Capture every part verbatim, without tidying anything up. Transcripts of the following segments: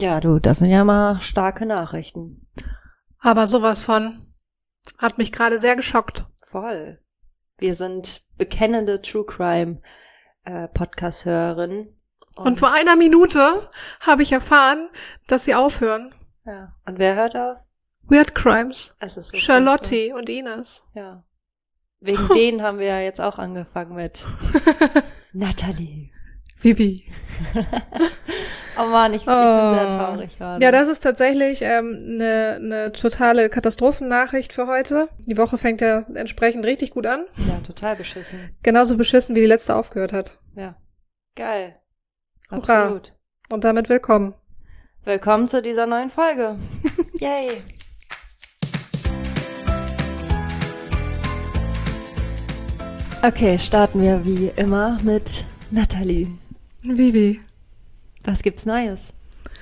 Ja, du, das sind ja mal starke Nachrichten. Aber sowas von hat mich gerade sehr geschockt. Voll. Wir sind bekennende True Crime äh, Podcast-Hörerinnen. Und, und vor einer Minute habe ich erfahren, dass sie aufhören. Ja. Und wer hört auf? Weird Crimes. Es ist so Charlotte furchtbar. Und Ines. Ja. Wegen denen haben wir ja jetzt auch angefangen mit Natalie. Vivi. Oh Mann, ich, ich bin oh. sehr traurig gerade. Ja, das ist tatsächlich ähm, eine ne totale Katastrophennachricht für heute. Die Woche fängt ja entsprechend richtig gut an. Ja, total beschissen. Genauso beschissen, wie die letzte aufgehört hat. Ja. Geil. Hurra. Absolut. Und damit willkommen. Willkommen zu dieser neuen Folge. Yay. Okay, starten wir wie immer mit Natalie. Vivi. Was gibt's Neues?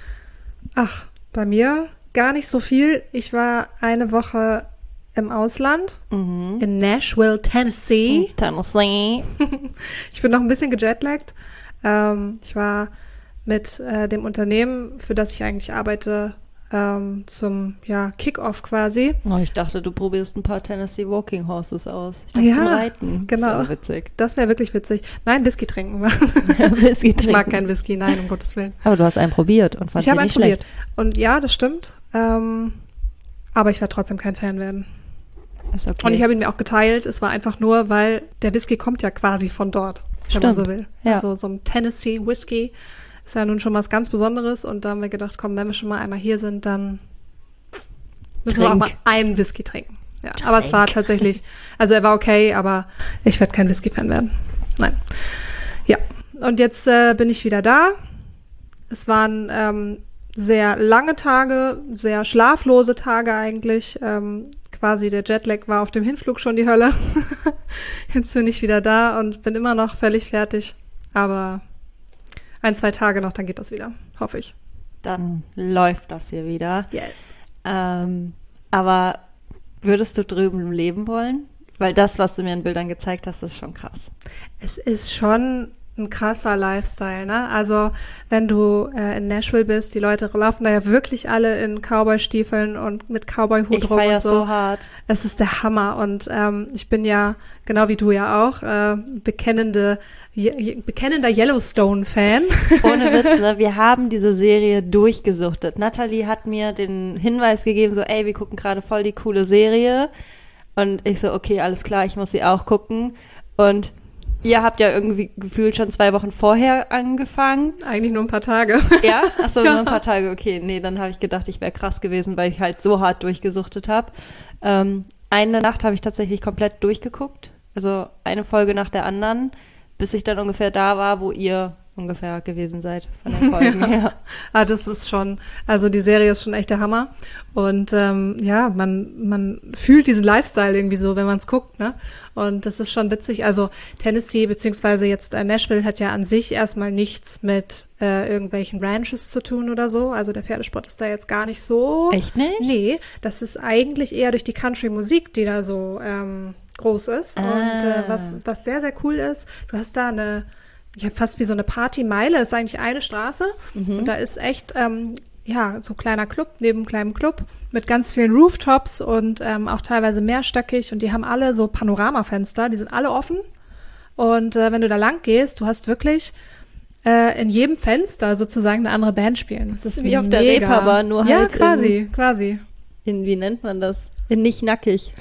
Ach, bei mir gar nicht so viel. Ich war eine Woche im Ausland, Mhm. in Nashville, Tennessee. Tennessee. Ich bin noch ein bisschen gejetlaggt. Ähm, ich war mit äh, dem Unternehmen, für das ich eigentlich arbeite, ähm, zum ja, Kick-Off quasi. Oh, ich dachte, du probierst ein paar Tennessee Walking Horses aus. Ich dachte, Ja, zum Reiten. genau. Das wäre witzig. Das wäre wirklich witzig. Nein, Whisky trinken. Whisky Ich mag trinken. keinen Whisky, nein, um Gottes Willen. Aber du hast einen probiert und fandst Ich ihn habe einen nicht schlecht. probiert. Und ja, das stimmt. Ähm, aber ich werde trotzdem kein Fan werden. Ist okay. Und ich habe ihn mir auch geteilt. Es war einfach nur, weil der Whisky kommt ja quasi von dort, wenn man so will. Ja. Also so ein Tennessee Whisky ist ja nun schon was ganz Besonderes. Und da haben wir gedacht, komm, wenn wir schon mal einmal hier sind, dann müssen wir auch Trink. mal einen Whisky trinken. Ja, aber es war tatsächlich, also er war okay, aber ich werde kein Whisky-Fan werden. Nein. Ja, und jetzt äh, bin ich wieder da. Es waren ähm, sehr lange Tage, sehr schlaflose Tage eigentlich. Ähm, quasi der Jetlag war auf dem Hinflug schon die Hölle. Jetzt bin ich wieder da und bin immer noch völlig fertig. Aber ein, zwei Tage noch, dann geht das wieder, hoffe ich. Dann läuft das hier wieder. Yes. Ähm, aber würdest du drüben leben wollen? Weil das, was du mir in Bildern gezeigt hast, ist schon krass. Es ist schon ein krasser Lifestyle, ne? Also wenn du äh, in Nashville bist, die Leute laufen da ja wirklich alle in Cowboy-Stiefeln und mit Cowboy-Hut Ich rum und feier's so. so hart. Es ist der Hammer und ähm, ich bin ja, genau wie du ja auch, äh, bekennende, je, je, bekennender Yellowstone-Fan. Ohne Witz, ne? Wir haben diese Serie durchgesuchtet. Natalie hat mir den Hinweis gegeben, so, ey, wir gucken gerade voll die coole Serie. Und ich so, okay, alles klar, ich muss sie auch gucken. Und ihr habt ja irgendwie gefühlt schon zwei Wochen vorher angefangen. Eigentlich nur ein paar Tage. Ja? Achso, Ja. nur ein paar Tage, okay. Nee, dann habe ich gedacht, ich wäre krass gewesen, weil ich halt so hart durchgesuchtet habe. Ähm, eine Nacht habe ich tatsächlich komplett durchgeguckt. Also eine Folge nach der anderen, bis ich dann ungefähr da war, wo ihr ungefähr gewesen seid von den Folgen Ja. her. Ah, das ist schon, also die Serie ist schon echt der Hammer. Und ähm, ja, man man fühlt diesen Lifestyle irgendwie so, wenn man es guckt, ne? Und das ist schon witzig. Also Tennessee beziehungsweise jetzt äh, Nashville hat ja an sich erstmal nichts mit äh, irgendwelchen Ranches zu tun oder so. Also der Pferdesport ist da jetzt gar nicht so. Echt nicht? Nee, das ist eigentlich eher durch die Country-Musik, die da so ähm, groß ist. Ah. Und äh, was was sehr, sehr cool ist, du hast da eine ja, fast wie so eine Partymeile, ist eigentlich eine Straße Mhm. und da ist echt, ähm, ja, so ein kleiner Club neben einem kleinen Club mit ganz vielen Rooftops und ähm, auch teilweise mehrstöckig und die haben alle so Panoramafenster, die sind alle offen und äh, wenn du da lang gehst, du hast wirklich äh, in jedem Fenster sozusagen eine andere Band spielen. Das ist Wie auf der mega. Reeperbahn, nur Ja, halt quasi, quasi. In, wie nennt man das? In nicht nackig.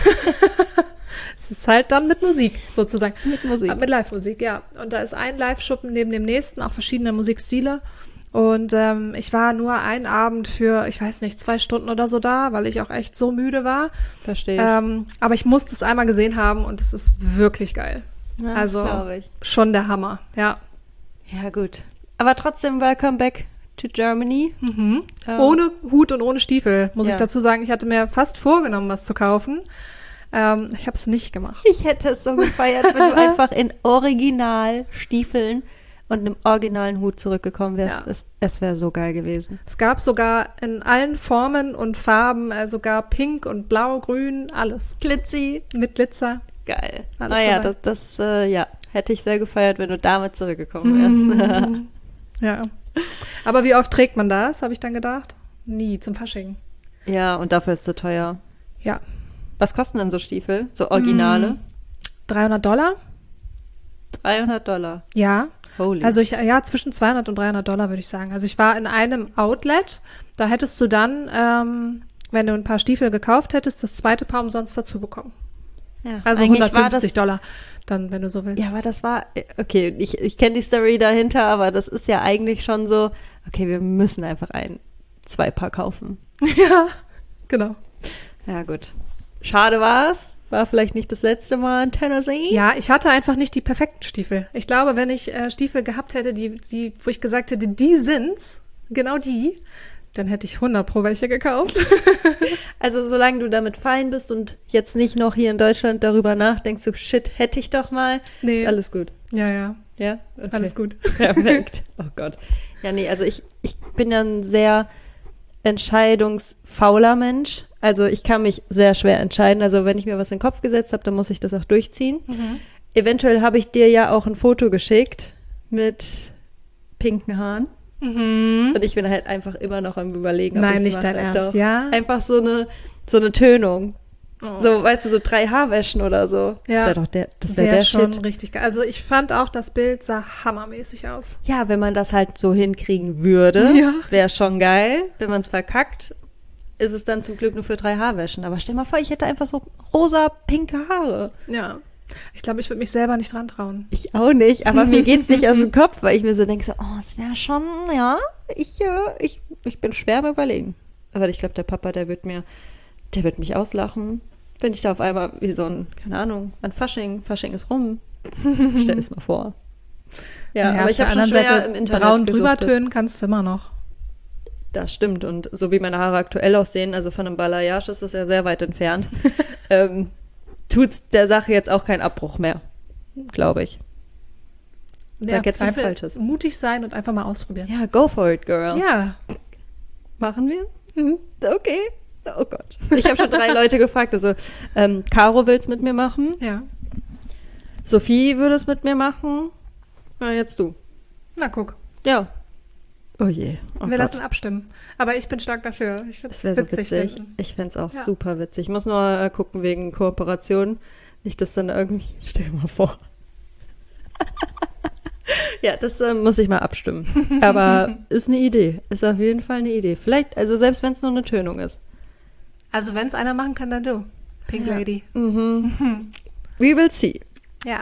Es ist halt dann mit Musik sozusagen. Mit Musik. Äh, Mit Live-Musik, ja. Und da ist ein Live-Schuppen neben dem nächsten, auch verschiedene Musikstile. Und ähm, ich war nur einen Abend für, ich weiß nicht, zwei Stunden oder so da, weil ich auch echt so müde war. Verstehe ich. Ähm, aber ich musste es einmal gesehen haben und es ist wirklich geil. Ja, das also glaube ich. schon der Hammer, ja. Ja, gut. Aber trotzdem, welcome back to Germany. Mhm. Ähm, Ohne Hut und ohne Stiefel, muss ja. ich dazu sagen. Ich hatte mir fast vorgenommen, was zu kaufen. Ähm, ich habe es nicht gemacht. Ich hätte es so gefeiert, wenn du einfach in Originalstiefeln und einem originalen Hut zurückgekommen wärst. Ja. Es, es wäre so geil gewesen. Es gab sogar in allen Formen und Farben, äh, sogar pink und blau, grün, alles. Glitzy. Mit Glitzer. Geil. Alles naja, dabei. das, das äh, ja, hätte ich sehr gefeiert, wenn du damit zurückgekommen wärst. Ja, Aber wie oft trägt man das, habe ich dann gedacht? Nie, zum Fasching. Ja, und dafür ist es so teuer. Ja. Was kosten denn so Stiefel? So Originale? Mm, dreihundert Dollar? dreihundert Dollar. Ja. Holy. Also ich, ja, zwischen zweihundert und dreihundert Dollar würde ich sagen. Also ich war in einem Outlet, da hättest du dann, ähm, wenn du ein paar Stiefel gekauft hättest, das zweite Paar umsonst dazu bekommen. Ja, also eigentlich hundertfünfzig war das, Dollar, dann, wenn du so willst. Ja, aber das war, okay, ich, ich kenne die Story dahinter, aber das ist ja eigentlich schon so, okay, wir müssen einfach ein, zwei Paar kaufen. Ja, genau. Ja, gut. Schade war's. War vielleicht nicht das letzte Mal in Tennessee. Ja, ich hatte einfach nicht die perfekten Stiefel. Ich glaube, wenn ich äh, Stiefel gehabt hätte, die, die, wo ich gesagt hätte, die sind's, genau die, dann hätte ich hundert pro welche gekauft. Also solange du damit fein bist und jetzt nicht noch hier in Deutschland darüber nachdenkst, so shit, hätte ich doch mal, Nee. ist alles gut. Ja, ja, Ja? Okay. alles gut. Perfekt. Oh Gott. Ja, nee, also ich, ich bin ja ein sehr entscheidungsfauler Mensch. Also ich kann mich sehr schwer entscheiden. Also wenn ich mir was in den Kopf gesetzt habe, dann muss ich das auch durchziehen. Mhm. Eventuell habe ich dir ja auch ein Foto geschickt mit pinken Haaren. Mhm. Und ich bin halt einfach immer noch am Überlegen, ob Nein, ich's nicht mache. dein Ernst, Doch. ja? Einfach so eine, so eine Tönung. Oh. So, weißt du, so drei Haarwäschen oder so. Das Ja. wäre doch der, das wäre Wär der schon Shit. richtig geil. Also ich fand auch, das Bild sah hammermäßig aus. Ja, wenn man das halt so hinkriegen würde, Ja. wäre schon geil. Wenn man es verkackt, ist es dann zum Glück nur für drei Haarwäschen. Aber stell mal vor, ich hätte einfach so rosa, pinke Haare. Ja. Ich glaube, ich würde mich selber nicht dran trauen. Ich auch nicht, aber mir geht's nicht aus dem Kopf, weil ich mir so denke, so, oh, es wäre schon, ja, ich, äh, ich, ich bin schwer am Überlegen. Aber ich glaube, der Papa, der wird mir, der wird mich auslachen, wenn ich da auf einmal wie so ein, keine Ahnung, an Fasching, Fasching ist rum. Stell es mal vor. Ja, Naja, aber ich auf habe der schon anderen schwer Seite im Internet braun gesuchtet. drüber tönen kannst du immer noch. Das stimmt. Und so wie meine Haare aktuell aussehen, also von einem Balayage ist das ja sehr weit entfernt, ähm, tut's der Sache jetzt auch keinen Abbruch mehr, glaube ich. Sag jetzt nichts Zweifel- Falsches. Mutig sein und einfach mal ausprobieren. Ja, go for it, girl. Ja. Machen wir? Mhm. Okay. Oh Gott. Ich habe schon drei Leute gefragt. Also ähm, Caro will es mit mir machen. Ja. Sophie würde es mit mir machen. Na, jetzt du. Na, guck. Ja. Oh je. Oh Wir Gott. lassen abstimmen. Aber ich bin stark dafür. Ich finde Das es wäre so witzig. witzig. finden. Ich fände es auch Ja. super witzig. Ich muss nur äh, gucken wegen Kooperation. Nicht, dass dann irgendwie... Stell dir mal vor. Ja, das äh, muss ich mal abstimmen. Aber ist eine Idee. Ist auf jeden Fall eine Idee. Vielleicht, also selbst wenn es nur eine Tönung ist. Also wenn es einer machen kann, dann du. Pink Ja. Lady. Mhm. We will see. Ja.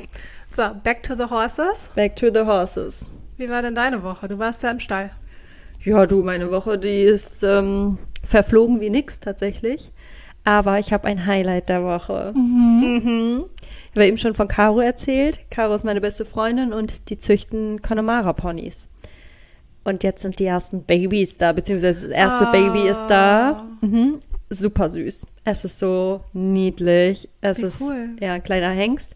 So, back to the horses. Back to the horses. Wie war denn deine Woche? Du warst ja im Stall. Ja, du, meine Woche, die ist ähm, verflogen wie nix tatsächlich. Aber ich habe ein Highlight der Woche. Mhm. Ich habe eben schon von Caro erzählt. Caro ist meine beste Freundin und die züchten Connemara-Ponys. Und jetzt sind die ersten Babys da, beziehungsweise das erste Ah. Baby ist da. Mhm. Super süß. Es ist so niedlich. Es Wie ist cool. ja ein kleiner Hengst.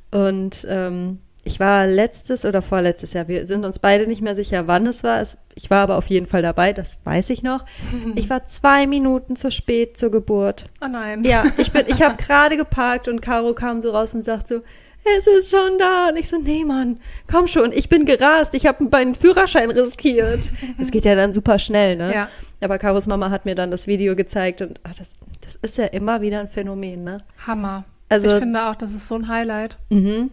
Und ähm, ich war letztes oder vorletztes Jahr, wir sind uns beide nicht mehr sicher, wann es war. Es, ich war aber auf jeden Fall dabei, das weiß ich noch. Ich war zwei Minuten zu spät zur Geburt. Oh nein. Ja, ich bin, ich habe gerade geparkt und Caro kam so raus und sagt so, es ist schon da. Und ich so, nee, Mann, komm schon, ich bin gerast, ich habe meinen Führerschein riskiert. Es geht ja dann super schnell, ne? Ja. Aber Caros Mama hat mir dann das Video gezeigt und ach, das, das ist ja immer wieder ein Phänomen, ne? Hammer. Also- ich finde auch, das ist so ein Highlight. Mhm.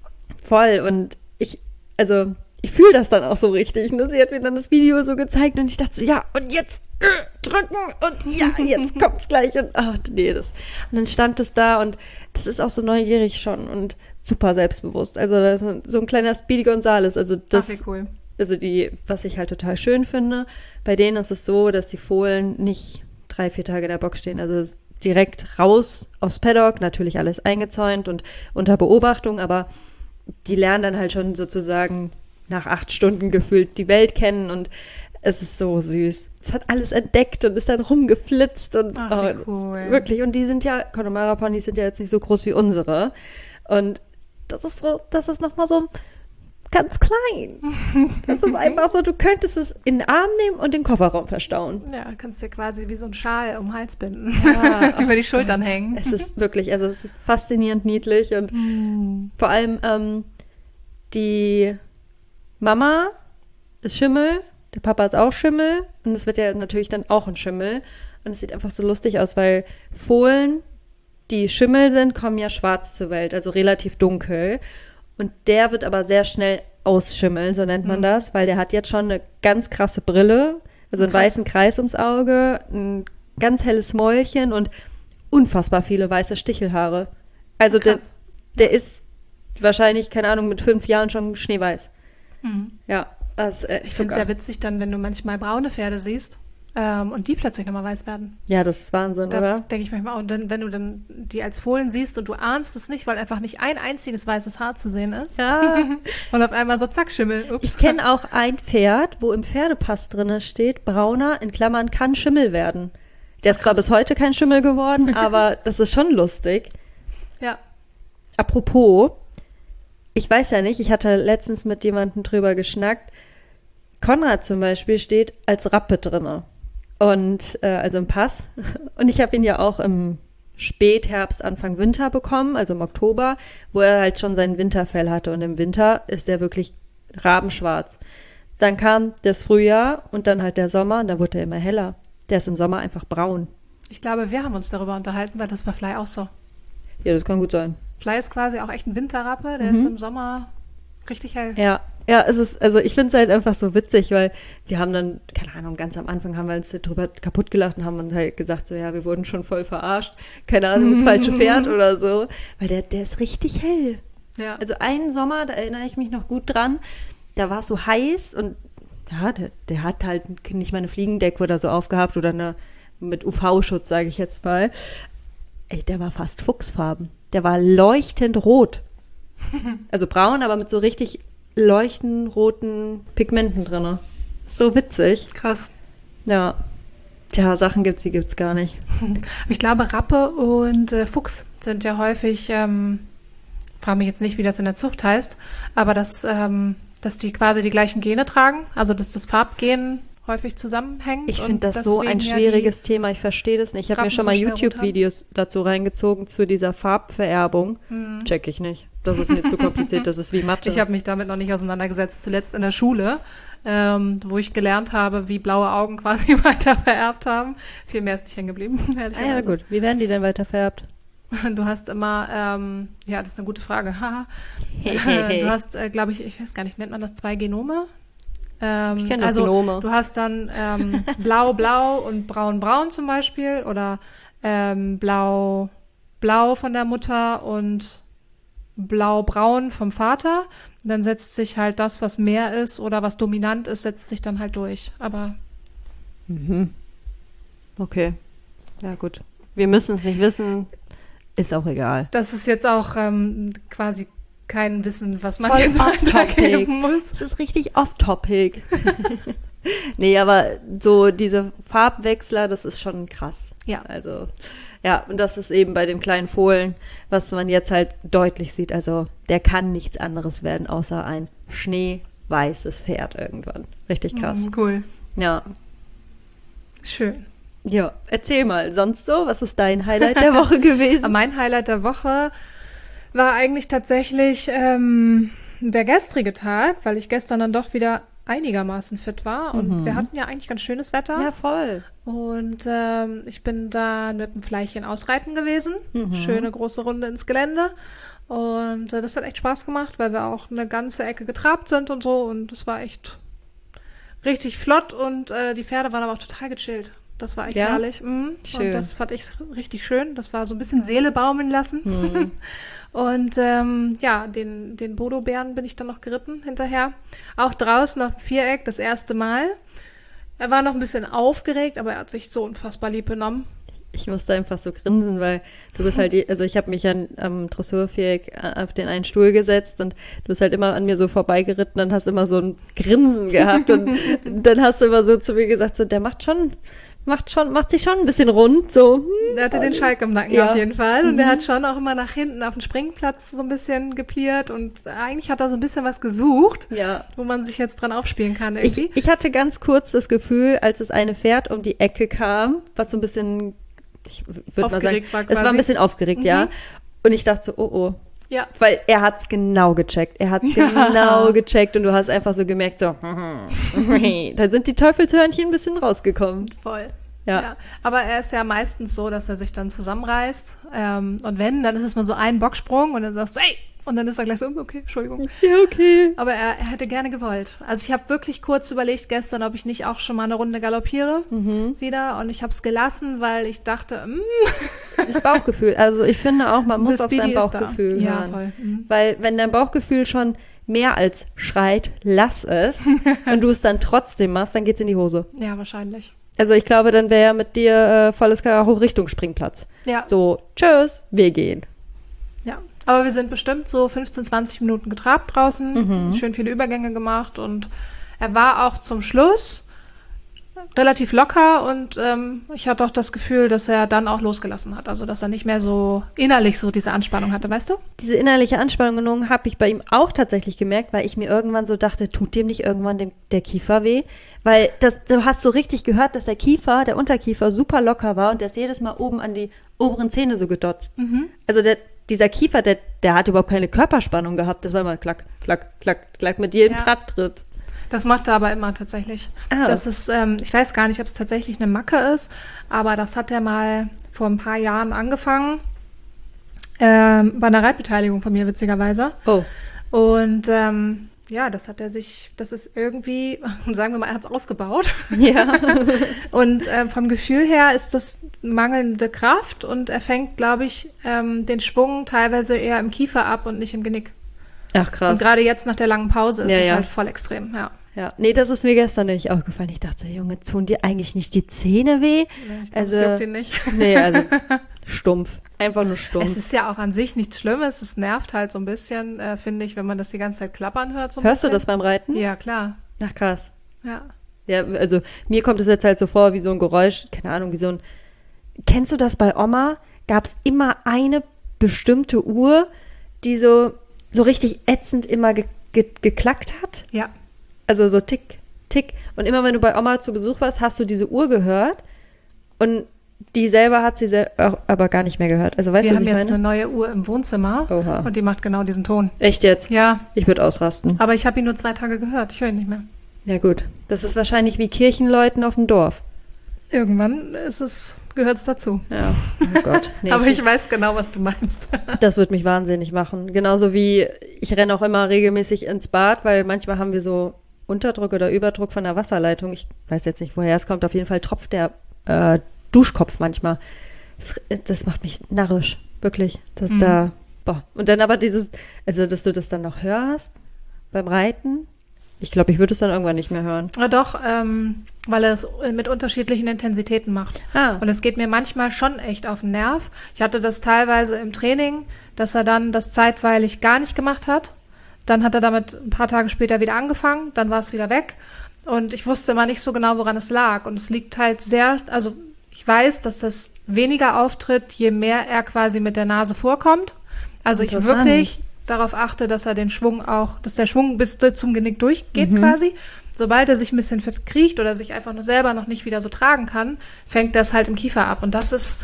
Voll. Und ich, also, ich fühle das dann auch so richtig. Ne? Sie hat mir dann das Video so gezeigt und ich dachte so, ja, und jetzt äh, drücken und ja, jetzt kommt's gleich. Und ach, nee, das. Und dann stand es da und das ist auch so neugierig schon und super selbstbewusst. Also, das ist so ein kleiner Speedy Gonzales. Also, das. Ach, wie cool. Also die, was ich halt total schön finde, bei denen ist es so, dass die Fohlen nicht drei, vier Tage in der Box stehen. Also es ist direkt raus aufs Paddock, natürlich alles eingezäunt und unter Beobachtung, aber die lernen dann halt schon sozusagen nach acht Stunden gefühlt die Welt kennen und es ist so süß. Es hat alles entdeckt und ist dann rumgeflitzt und Ach, wie oh, cool. wirklich. Und die sind ja, Connemara-Ponys sind ja jetzt nicht so groß wie unsere. Und das ist so, das ist nochmal so ganz klein. Das ist einfach so, du könntest es in den Arm nehmen und den Kofferraum verstauen. Ja, kannst dir quasi wie so einen Schal um den Hals binden. Ja, Über die Schultern hängen. Es ist wirklich, also es ist faszinierend niedlich und Mm. vor allem ähm, die Mama ist Schimmel, der Papa ist auch Schimmel und es wird ja natürlich dann auch ein Schimmel. Und es sieht einfach so lustig aus, weil Fohlen, die Schimmel sind, kommen ja schwarz zur Welt, also relativ dunkel. Und der wird aber sehr schnell ausschimmeln, so nennt man mhm. das, weil der hat jetzt schon eine ganz krasse Brille, also einen Krass. weißen Kreis ums Auge, ein ganz helles Mäulchen und unfassbar viele weiße Stichelhaare. Also der, der ist wahrscheinlich, keine Ahnung, mit fünf Jahren schon schneeweiß. Mhm. Ja, das ist echt Ich finde es sehr witzig dann, wenn du manchmal braune Pferde siehst. Ähm, und die plötzlich nochmal weiß werden. Ja, das ist Wahnsinn, da oder? denke ich manchmal auch. Und dann, wenn du dann die als Fohlen siehst und du ahnst es nicht, weil einfach nicht ein einziges weißes Haar zu sehen ist. Ja. Und auf einmal so zack, Schimmel. Ups. Ich kenne auch ein Pferd, wo im Pferdepass drin steht, brauner, in Klammern, kann Schimmel werden. Der ist Ach, zwar bis heute kein Schimmel geworden, aber das ist schon lustig. Ja. Apropos, ich weiß ja nicht, ich hatte letztens mit jemandem drüber geschnackt, Konrad zum Beispiel steht als Rappe drinne. Und äh, also im Pass. Und ich habe ihn ja auch im Spätherbst, Anfang Winter bekommen, also im Oktober, wo er halt schon sein Winterfell hatte. Und im Winter ist er wirklich rabenschwarz. Dann kam das Frühjahr und dann halt der Sommer und da wurde er immer heller. Der ist im Sommer einfach braun. Ich glaube, wir haben uns darüber unterhalten, weil das bei Fly auch so. Ja, das kann gut sein. Fly ist quasi auch echt ein Winterrappe, der mhm. ist im Sommer richtig hell. Ja. Ja, es ist, also ich finde es halt einfach so witzig, weil wir haben dann, keine Ahnung, ganz am Anfang haben wir uns drüber kaputt gelacht und haben uns halt gesagt, so ja, wir wurden schon voll verarscht, keine Ahnung, das falsche Pferd oder so, weil der, der ist richtig hell. Ja. Also einen Sommer, da erinnere ich mich noch gut dran, da war es so heiß und ja, der, der hat halt nicht mal eine Fliegendecke oder so aufgehabt oder eine mit U V-Schutz, sage ich jetzt mal. Ey, der war fast fuchsfarben. Der war leuchtend rot. Also braun, aber mit so richtig leuchtend roten Pigmenten drin. So witzig. Krass. Ja. Tja, Sachen gibt's, die gibt's gar nicht. Ich glaube, Rappe und äh, Fuchs sind ja häufig, ähm, frage mich jetzt nicht, wie das in der Zucht heißt, aber dass, ähm, dass die quasi die gleichen Gene tragen, also dass das Farbgen häufig zusammenhängt. Ich finde das so ein schwieriges Thema, ich verstehe das nicht. Ich habe mir schon mal so YouTube-Videos dazu reingezogen zu dieser Farbvererbung. Hm. Check ich nicht. Das ist mir zu kompliziert, das ist wie Mathe. Ich habe mich damit noch nicht auseinandergesetzt, zuletzt in der Schule, ähm, wo ich gelernt habe, wie blaue Augen quasi weiter vererbt haben. Viel mehr ist nicht hängen geblieben, ah ja, gut. Wie werden die denn weiter vererbt? Du hast immer, ähm, ja, das ist eine gute Frage. Du hast, äh, glaube ich, ich weiß gar nicht, nennt man das zwei Genome? Ähm, ich kenne also Genome. Du hast dann ähm, blau-blau und braun-braun zum Beispiel oder ähm, blau-blau von der Mutter und blau-braun vom Vater. Und dann setzt sich halt das, was mehr ist oder was dominant ist, setzt sich dann halt durch. Aber mhm. Okay. Ja, gut. Wir müssen es nicht wissen. Ist auch egal. Das ist jetzt auch ähm, quasi kein Wissen, was man Voll jetzt weitergeben muss. Das ist richtig off-topic. Nee, aber so diese Farbwechsler, das ist schon krass. Ja. Also, ja, und das ist eben bei dem kleinen Fohlen, was man jetzt halt deutlich sieht. Also, der kann nichts anderes werden, außer ein schneeweißes Pferd irgendwann. Richtig krass. Mm, cool. Ja. Schön. Ja, erzähl mal, sonst so? Was ist dein Highlight der Woche gewesen? Mein Highlight der Woche war eigentlich tatsächlich ähm, der gestrige Tag, weil ich gestern dann doch wieder einigermaßen fit war. Und mhm. wir hatten ja eigentlich ganz schönes Wetter. Ja, voll. Und ähm, ich bin da mit dem Fleischchen ausreiten gewesen. Mhm. Schöne große Runde ins Gelände. Und äh, das hat echt Spaß gemacht, weil wir auch eine ganze Ecke getrabt sind und so. Und es war echt richtig flott. Und äh, die Pferde waren aber auch total gechillt. Das war echt ja? herrlich. Mhm. Schön. Und das fand ich richtig schön. Das war so ein bisschen Seele baumeln lassen. Mhm. Und ähm, ja, den, den Bodo-Bären bin ich dann noch geritten hinterher. Auch draußen auf dem Viereck, das erste Mal. Er war noch ein bisschen aufgeregt, aber er hat sich so unfassbar lieb benommen. Ich musste einfach so grinsen, weil du bist halt, die, also ich habe mich an, am Dressurviereck auf den einen Stuhl gesetzt und du bist halt immer an mir so vorbeigeritten und hast immer so ein Grinsen gehabt und dann hast du immer so zu mir gesagt, so, der macht schon, macht schon, macht sich schon ein bisschen rund, so. Der hatte den Schalk im Nacken ja. auf jeden Fall und mhm. der hat schon auch immer nach hinten auf den Springplatz so ein bisschen gepiert und eigentlich hat er so ein bisschen was gesucht, ja. wo man sich jetzt dran aufspielen kann irgendwie. Ich, ich hatte ganz kurz das Gefühl, als das eine Pferd um die Ecke kam, was so ein bisschen, ich würde mal sagen, war es war ein bisschen aufgeregt, mhm. ja. Und ich dachte so, oh, oh, Ja. Weil er hat's genau gecheckt. Er hat's Ja. genau gecheckt und du hast einfach so gemerkt, so, da sind die Teufelshörnchen ein bisschen rausgekommen. Voll. Ja. Ja. Aber er ist ja meistens so, dass er sich dann zusammenreißt. Ähm, und wenn, dann ist es mal so ein Bocksprung und dann sagst du, ey! Und dann ist er gleich so, okay, Entschuldigung. Ja, okay. Aber er, er hätte gerne gewollt. Also ich habe wirklich kurz überlegt gestern, ob ich nicht auch schon mal eine Runde galoppiere Mhm. wieder. Und ich habe es gelassen, weil ich dachte, mm, Das Bauchgefühl. Also ich finde auch, man muss das auf sein Speedy ist da. Bauchgefühl Ja, hören. voll. Mhm. Weil wenn dein Bauchgefühl schon mehr als schreit, lass es, und du es dann trotzdem machst, dann geht's in die Hose. Ja, wahrscheinlich. Also ich glaube, dann wäre mit dir äh, volles Karacho Richtung Springplatz. Ja. So, tschüss, wir gehen. Ja. Aber wir sind bestimmt so fünfzehn, zwanzig Minuten getrabt draußen, Mhm. schön viele Übergänge gemacht und er war auch zum Schluss relativ locker und ähm, ich hatte auch das Gefühl, dass er dann auch losgelassen hat. Also, dass er nicht mehr so innerlich so diese Anspannung hatte, weißt du? Diese innerliche Anspannung habe ich bei ihm auch tatsächlich gemerkt, weil ich mir irgendwann so dachte, tut dem nicht irgendwann dem, der Kiefer weh? Weil das, du hast so richtig gehört, dass der Kiefer, der Unterkiefer super locker war und der ist jedes Mal oben an die oberen Zähne so gedotzt. Also der, dieser Kiefer, der, der hat überhaupt keine Körperspannung gehabt. Das war immer klack, klack, klack, klack mit jedem Ja. Trabtritt. Das macht er aber immer tatsächlich. Ah. Das ist, ähm, ich weiß gar nicht, ob es tatsächlich eine Macke ist, aber das hat er mal vor ein paar Jahren angefangen. Ähm, bei einer Reitbeteiligung von mir, witzigerweise. Oh. Und ähm, ja, das hat er sich, das ist irgendwie, sagen wir mal, er hat es ausgebaut. Ja. Und ähm, vom Gefühl her ist das mangelnde Kraft und er fängt, glaube ich, ähm, den Schwung teilweise eher im Kiefer ab und nicht im Genick. Ach Und krass. gerade jetzt nach der langen Pause ist Ja, es ja. halt voll extrem, ja. Ja. Nee, das ist mir gestern nicht aufgefallen. Ich dachte so, Junge, tun dir eigentlich nicht die Zähne weh? Ich glaub, Also, das juckt ihn nicht. Nee, also stumpf. Einfach nur stumpf. Es ist ja auch an sich nichts Schlimmes. Es nervt halt so ein bisschen, äh, finde ich, wenn man das die ganze Zeit klappern hört. So ein Hörst du bisschen. das beim Reiten? Ja, klar. Ach krass. Ja. Ja, also mir kommt es jetzt halt so vor wie so ein Geräusch, keine Ahnung, wie so ein. Kennst du das bei Oma? Gab es immer eine bestimmte Uhr, die so, so richtig ätzend immer ge ge geklackt hat? Ja. Also so tick, tick. Und immer wenn du bei Oma zu Besuch warst, hast du diese Uhr gehört und die selber hat sie sel auch, aber gar nicht mehr gehört. Also weißt Wir du, was haben ich jetzt meine? eine neue Uhr im Wohnzimmer Oha. und die macht genau diesen Ton. Echt jetzt? Ja, Ich würde ausrasten. aber ich habe ihn nur zwei Tage gehört. Ich höre ihn nicht mehr. Ja gut. Das ist wahrscheinlich wie Kirchenleuten auf dem Dorf. Irgendwann ist es, gehört es dazu. Ja. Oh Gott. Nee, aber ich- ich weiß genau, was du meinst. Das wird mich wahnsinnig machen. Genauso wie ich renne auch immer regelmäßig ins Bad, weil manchmal haben wir so Unterdruck oder Überdruck von der Wasserleitung. Ich weiß jetzt nicht, woher es kommt. Auf jeden Fall tropft der äh, Duschkopf manchmal. Das, das macht mich narrisch. Wirklich. Das Mhm. da, boah. Und dann aber dieses, also dass du das dann noch hörst beim Reiten. Ich glaube, ich würde es dann irgendwann nicht mehr hören. Ja, doch, ähm, weil er es mit unterschiedlichen Intensitäten macht. Ah. Und es geht mir manchmal schon echt auf den Nerv. Ich hatte das teilweise im Training, dass er dann das zeitweilig gar nicht gemacht hat. Dann hat er damit ein paar Tage später wieder angefangen, dann war es wieder weg. Und ich wusste immer nicht so genau, woran es lag. Und es liegt halt sehr, also ich weiß, dass das weniger auftritt, je mehr er quasi mit der Nase vorkommt. Also ich Interessant. wirklich darauf achte, dass er den Schwung auch, dass der Schwung bis zum Genick durchgeht Mhm. quasi. Sobald er sich ein bisschen verkriecht oder sich einfach nur selber noch nicht wieder so tragen kann, fängt das halt im Kiefer ab. Und das ist,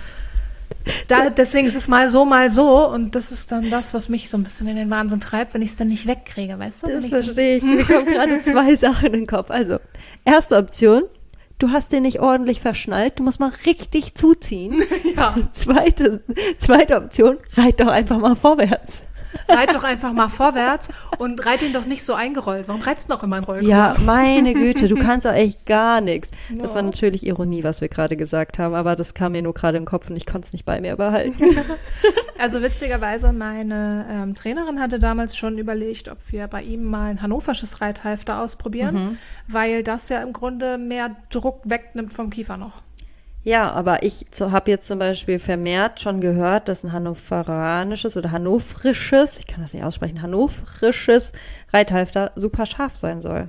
da, deswegen ist es mal so, mal so. Und das ist dann das, was mich so ein bisschen in den Wahnsinn treibt, wenn ich es dann nicht wegkriege, weißt du? Wenn Das ich verstehe ich. Mir kommen gerade zwei Sachen in den Kopf. Also, erste Option, du hast den nicht ordentlich verschnallt, du musst mal richtig zuziehen. ja, Zweite, zweite Option, reit doch einfach mal vorwärts. reit doch einfach mal vorwärts und reit ihn doch nicht so eingerollt. Warum reitst du noch immer in Rollkoffer? Ja, meine Güte, du kannst auch echt gar nichts. Das Ja. war natürlich Ironie, was wir gerade gesagt haben, aber das kam mir nur gerade im Kopf und ich konnte es nicht bei mir behalten. Also witzigerweise, meine ähm, Trainerin hatte damals schon überlegt, ob wir bei ihm mal ein hannoversches Reithalfter ausprobieren, Mhm. weil das ja im Grunde mehr Druck wegnimmt vom Kiefer noch. Ja, aber ich habe jetzt zum Beispiel vermehrt schon gehört, dass ein hannoveranisches oder hannovrisches, ich kann das nicht aussprechen, hannovrisches Reithalfter super scharf sein soll.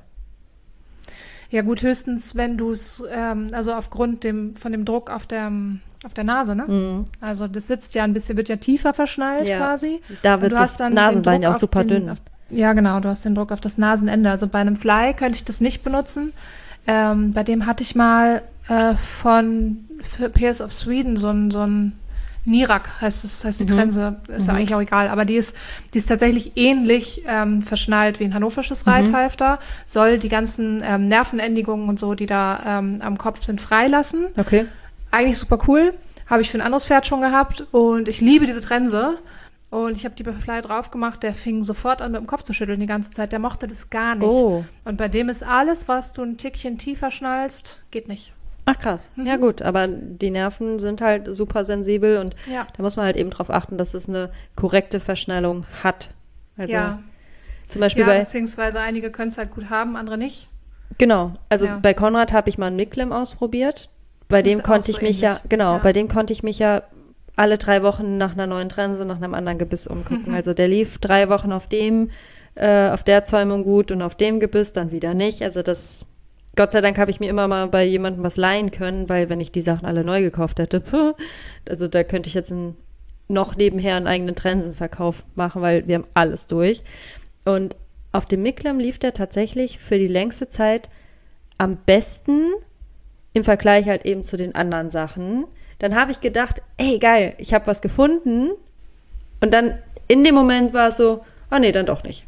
Ja gut, höchstens, wenn du es, ähm, also aufgrund dem, von dem Druck auf der, auf der Nase, ne? Mhm. Also das sitzt ja ein bisschen, wird ja tiefer verschnallt Ja. quasi. Da Und wird du das hast dann den Nasenbein Druck ja auch auf super den, dünn. Auf, ja, genau, du hast den Druck auf das Nasenende. Also bei einem Fly könnte ich das nicht benutzen. Ähm, bei dem hatte ich mal äh, von P S of Sweden so ein, so ein Nirak heißt es, heißt die Mhm. Trense, ist ja Mhm. eigentlich auch egal, aber die ist, die ist tatsächlich ähnlich ähm, verschnallt wie ein hannoversches Mhm. Reithalfter, soll die ganzen ähm, Nervenendigungen und so, die da ähm, am Kopf sind, freilassen. Okay. Eigentlich super cool, habe ich für ein anderes Pferd schon gehabt und ich liebe diese Trense. Und ich habe die bei Fly drauf gemacht, der fing sofort an, mit dem Kopf zu schütteln die ganze Zeit. Der mochte das gar nicht. Oh. Und bei dem ist alles, was du ein Tickchen tiefer schnallst, geht nicht. Ach krass. Mhm. Ja gut, aber die Nerven sind halt super sensibel und Ja. da muss man halt eben drauf achten, dass es eine korrekte Verschnallung hat. Also ja, zum Beispiel ja bei, beziehungsweise einige können es halt gut haben, andere nicht. genau, also Ja. bei Konrad habe ich mal einen Miklem ausprobiert. Bei Das dem ist auch konnte so ich mich ja, ähnlich. genau, Ja. bei dem konnte ich mich ja alle drei Wochen nach einer neuen Trense, nach einem anderen Gebiss umgucken. Mhm. Also der lief drei Wochen auf dem, äh, auf der Zäumung gut und auf dem Gebiss dann wieder nicht. Also das, Gott sei Dank habe ich mir immer mal bei jemandem was leihen können, weil wenn ich die Sachen alle neu gekauft hätte, puh, also da könnte ich jetzt ein, noch nebenher einen eigenen Trensenverkauf machen, weil wir haben alles durch. Und auf dem Miklem lief der tatsächlich für die längste Zeit am besten im Vergleich halt eben zu den anderen Sachen. Dann habe ich gedacht, ey, geil, ich habe was gefunden. Und dann in dem Moment war es so, ah nee, dann doch nicht.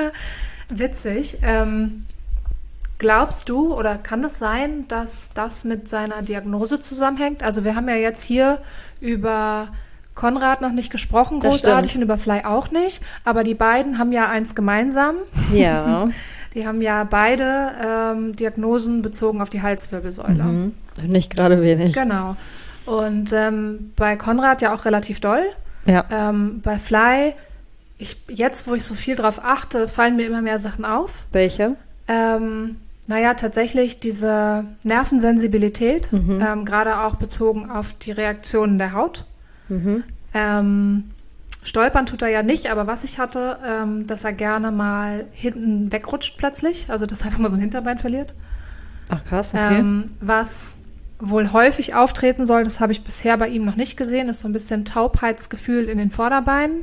Witzig. Ähm, glaubst du oder kann es sein, dass das mit seiner Diagnose zusammenhängt? Also wir haben ja jetzt hier über Konrad noch nicht gesprochen, Das großartig, stimmt. und über Fly auch nicht. Aber die beiden haben ja eins gemeinsam. Ja. Die haben ja beide ähm, Diagnosen bezogen auf die Halswirbelsäule. Mhm. Nicht gerade wenig. Genau. Und ähm, bei Konrad ja auch relativ doll. Ja. Ähm, bei Fly, ich, jetzt wo ich so viel drauf achte, fallen mir immer mehr Sachen auf. Welche? Ähm, naja, tatsächlich diese Nervensensibilität, Mhm. ähm, gerade auch bezogen auf die Reaktionen der Haut. Mhm. Ähm, Stolpern tut er ja nicht, aber was ich hatte, ähm, dass er gerne mal hinten wegrutscht plötzlich, also dass er einfach mal so ein Hinterbein verliert. Ach krass, okay. Ähm, was wohl häufig auftreten soll, das habe ich bisher bei ihm noch nicht gesehen, ist so ein bisschen Taubheitsgefühl in den Vorderbeinen,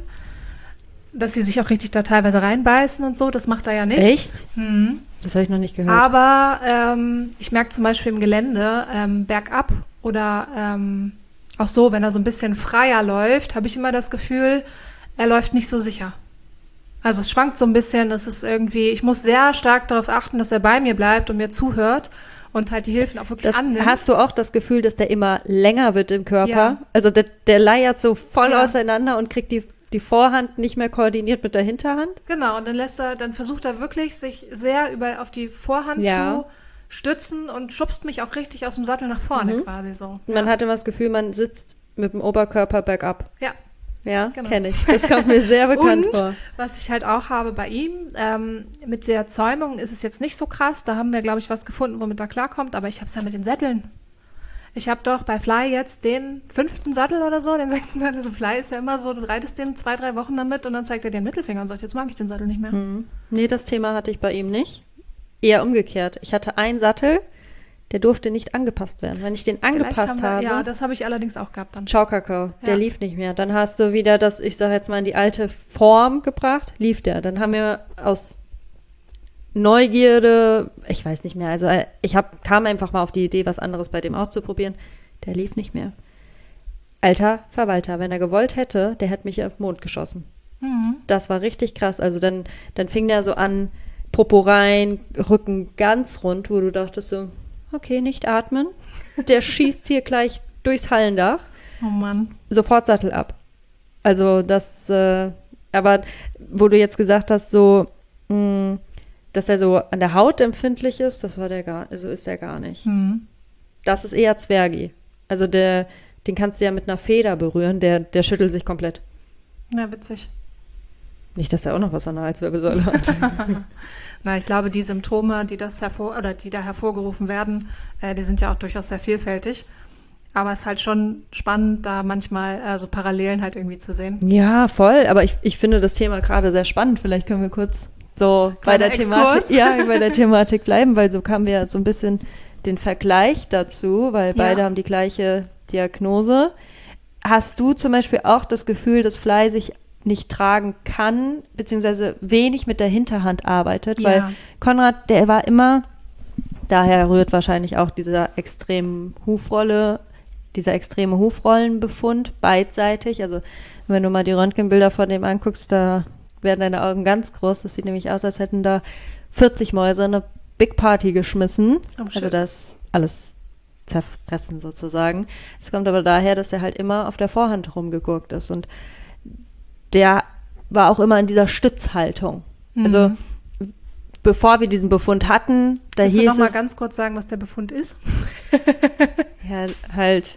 dass sie sich auch richtig da teilweise reinbeißen und so, das macht er ja nicht. Echt? Mhm. Das habe ich noch nicht gehört. Aber ähm, ich merke zum Beispiel im Gelände ähm, bergab oder ähm, auch so, wenn er so ein bisschen freier läuft, habe ich immer das Gefühl, er läuft nicht so sicher. Also es schwankt so ein bisschen, es ist irgendwie, ich muss sehr stark darauf achten, dass er bei mir bleibt und mir zuhört und halt die Hilfen auch wirklich Das, annimmt. hast du auch das Gefühl, dass der immer länger wird im Körper? Ja. Also der, der leiert so voll Ja. auseinander und kriegt die, die Vorhand nicht mehr koordiniert mit der Hinterhand? Genau, und dann lässt er, dann versucht er wirklich, sich sehr über auf die Vorhand Ja. zu stützen und schubst mich auch richtig aus dem Sattel nach vorne Mhm. quasi so. Man ja. hat immer das Gefühl, man sitzt mit dem Oberkörper bergab. Ja. Ja, Genau. kenne ich. Das kommt mir sehr bekannt Und vor. was ich halt auch habe bei ihm, ähm, mit der Zäumung ist es jetzt nicht so krass. Da haben wir, glaube ich, was gefunden, womit er klarkommt. Aber ich habe es ja mit den Sätteln. Ich habe doch bei Fly jetzt den fünften Sattel oder so, den sechsten Sattel. So Fly ist ja immer so, du reitest den zwei, drei Wochen damit und dann zeigt er dir den Mittelfinger und sagt, jetzt mag ich den Sattel nicht mehr. Mhm. Nee, das Thema hatte ich bei ihm nicht. Eher umgekehrt. Ich hatte einen Sattel, der durfte nicht angepasst werden. Wenn ich den Vielleicht angepasst haben wir, habe, ja, das habe ich allerdings auch gehabt dann. Ciao Kakao, der Ja. lief nicht mehr. Dann hast du wieder das, ich sage jetzt mal, in die alte Form gebracht, lief der. Dann haben wir aus Neugierde, ich weiß nicht mehr, also äh, ich hab, kam einfach mal auf die Idee, was anderes bei dem auszuprobieren. Der lief nicht mehr. Alter Verwalter, wenn er gewollt hätte, der hätte mich auf den Mond geschossen. Mhm. Das war richtig krass. Also dann, dann fing der so an, Popo rein, Rücken ganz rund, wo du dachtest so, okay, nicht atmen. Der schießt hier gleich durchs Hallendach. Oh Mann. Sofort Sattel ab. Also das, äh, aber wo du jetzt gesagt hast, so, mh, dass er so an der Haut empfindlich ist, das war der gar, also ist er gar nicht. Mhm. Das ist eher Zwergi. Also der, den kannst du ja mit einer Feder berühren, der, der schüttelt sich komplett. Ja, witzig. Nicht, dass er auch noch was an der Halswirbelsäule hat. Na, ich glaube, die Symptome, die das hervor oder die da hervorgerufen werden, äh, die sind ja auch durchaus sehr vielfältig. Aber es ist halt schon spannend, da manchmal äh, so Parallelen halt irgendwie zu sehen. Ja, voll. Aber ich, ich finde das Thema gerade sehr spannend. Vielleicht können wir kurz so bei Kleiner der Thematik, Exkurs. ja, bei der Thematik bleiben, weil so kamen wir so ein bisschen den Vergleich dazu, weil Ja. beide haben die gleiche Diagnose. Hast du zum Beispiel auch das Gefühl, dass Fly sich nicht tragen kann, beziehungsweise wenig mit der Hinterhand arbeitet? Ja. Weil Konrad, der war immer, daher rührt wahrscheinlich auch dieser extremen Hufrolle, dieser extreme Hufrollenbefund, beidseitig. Also wenn du mal die Röntgenbilder von dem anguckst, da werden deine Augen ganz groß. Das sieht nämlich aus, als hätten da vierzig Mäuse eine Big Party geschmissen. Oh, also das alles zerfressen sozusagen. Es kommt aber daher, dass er halt immer auf der Vorhand rumgegurkt ist. Und der war auch immer in dieser Stützhaltung. Mhm. Also bevor wir diesen Befund hatten, da Willst hieß du noch mal es... ganz kurz sagen, was der Befund ist? ja, halt...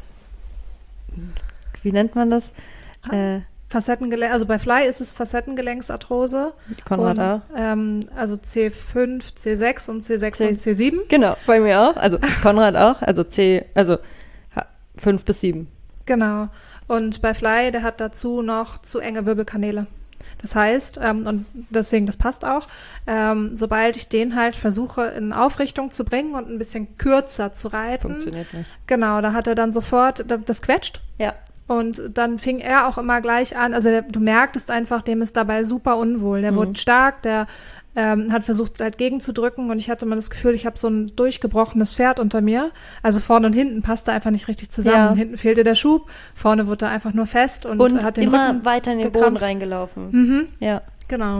Wie nennt man das? Ah, äh, Facettengelenk, also bei Fly ist es Facettengelenksarthrose. Konrad und, auch. Ähm, also C fünf, C sechs und C sechs C, und C sieben. Genau, bei mir auch. Also Konrad auch. Also C, also fünf bis sieben. Genau. Und bei Fly, der hat dazu noch zu enge Wirbelkanäle. Das heißt, ähm, und deswegen, das passt auch, ähm, sobald ich den halt versuche in Aufrichtung zu bringen und ein bisschen kürzer zu reiten. Funktioniert nicht. Genau, da hat er dann sofort, das quetscht. Ja. Und dann fing er auch immer gleich an, also der, du merktest einfach, dem ist dabei super unwohl. Der mhm. wurde stark, der ähm, hat versucht halt gegenzudrücken und ich hatte immer das Gefühl, ich habe so ein durchgebrochenes Pferd unter mir. Also vorne und hinten passte einfach nicht richtig zusammen. Ja. Hinten fehlte der Schub, vorne wurde er einfach nur fest und, und hat den immer Rücken weiter in den gekrampft. Boden reingelaufen. Mhm. Ja, genau.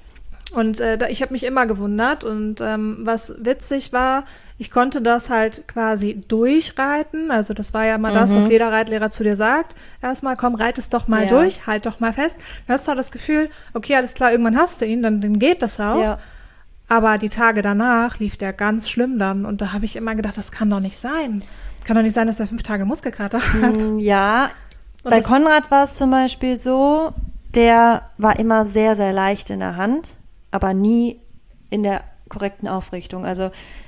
Und äh, da, ich habe mich immer gewundert und ähm, was witzig war, ich konnte das halt quasi durchreiten. Also das war ja mal mhm. das, was jeder Reitlehrer zu dir sagt. Erstmal, komm, reit es doch mal ja. durch, halt doch mal fest. Dann hast du auch das Gefühl, okay, alles klar, irgendwann hast du ihn, dann, dann geht das auch. Ja. Aber die Tage danach lief der ganz schlimm dann. Und da habe ich immer gedacht, das kann doch nicht sein. Kann doch nicht sein, dass er fünf Tage Muskelkater hat. Ja, und bei Konrad war es zum Beispiel so, der war immer sehr, sehr leicht in der Hand, aber nie in der korrekten Aufrichtung. Also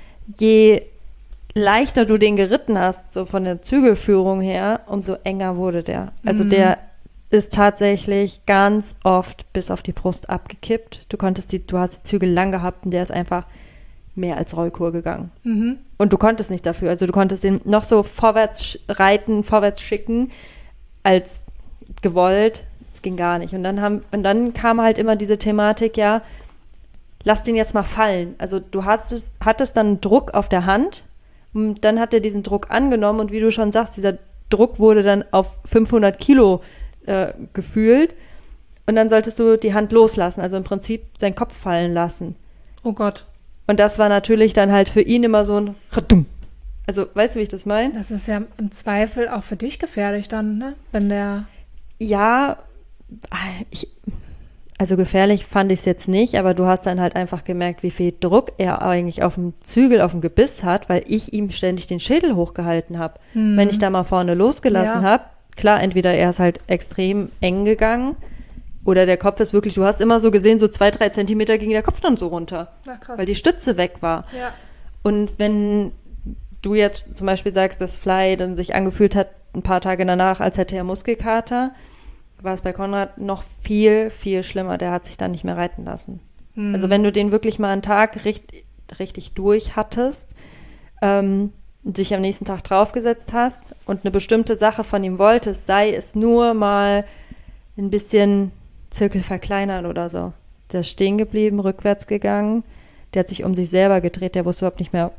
je leichter du den geritten hast, so von der Zügelführung her, umso enger wurde der. Also mhm. der ist tatsächlich ganz oft bis auf die Brust abgekippt. Du konntest die, du hast die Zügel lang gehabt und der ist einfach mehr als Rollkur gegangen. Mhm. Und du konntest nicht dafür. Also du konntest den noch so vorwärts reiten, vorwärts schicken, als gewollt. Das ging gar nicht. Und dann haben, und dann kam halt immer diese Thematik, ja, lass den jetzt mal fallen. Also du hast, hattest dann Druck auf der Hand und dann hat er diesen Druck angenommen und wie du schon sagst, dieser Druck wurde dann auf fünfhundert Kilo äh, gefühlt und dann solltest du die Hand loslassen, also im Prinzip seinen Kopf fallen lassen. Oh Gott. Und das war natürlich dann halt für ihn immer so ein Radum. Also weißt du, wie ich das meine? Das ist ja im Zweifel auch für dich gefährlich dann, ne? Wenn der... Ja, ich... Also gefährlich fand ich es jetzt nicht, aber du hast dann halt einfach gemerkt, wie viel Druck er eigentlich auf dem Zügel, auf dem Gebiss hat, weil ich ihm ständig den Schädel hochgehalten habe. Hm. Wenn ich da mal vorne losgelassen ja. habe, klar, entweder er ist halt extrem eng gegangen oder der Kopf ist wirklich, du hast immer so gesehen, so zwei, drei Zentimeter ging der Kopf dann so runter, ja, krass. Weil die Stütze weg war. Ja. Und wenn du jetzt zum Beispiel sagst, dass Fly dann sich angefühlt hat, ein paar Tage danach, als hätte er Muskelkater, war es bei Konrad noch viel, viel schlimmer. Der hat sich dann nicht mehr reiten lassen. Mhm. Also wenn du den wirklich mal einen Tag richtig, richtig durch hattest ähm, und dich am nächsten Tag draufgesetzt hast und eine bestimmte Sache von ihm wolltest, sei es nur mal ein bisschen Zirkel verkleinern oder so. Der ist stehen geblieben, rückwärts gegangen. Der hat sich um sich selber gedreht. Der wusste überhaupt nicht mehr,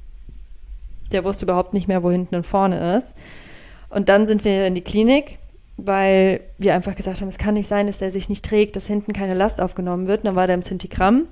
der wusste überhaupt nicht mehr, wo hinten und vorne ist. Und dann sind wir in die Klinik, weil wir einfach gesagt haben, es kann nicht sein, dass der sich nicht trägt, dass hinten keine Last aufgenommen wird. Und dann war der im Sintigramm.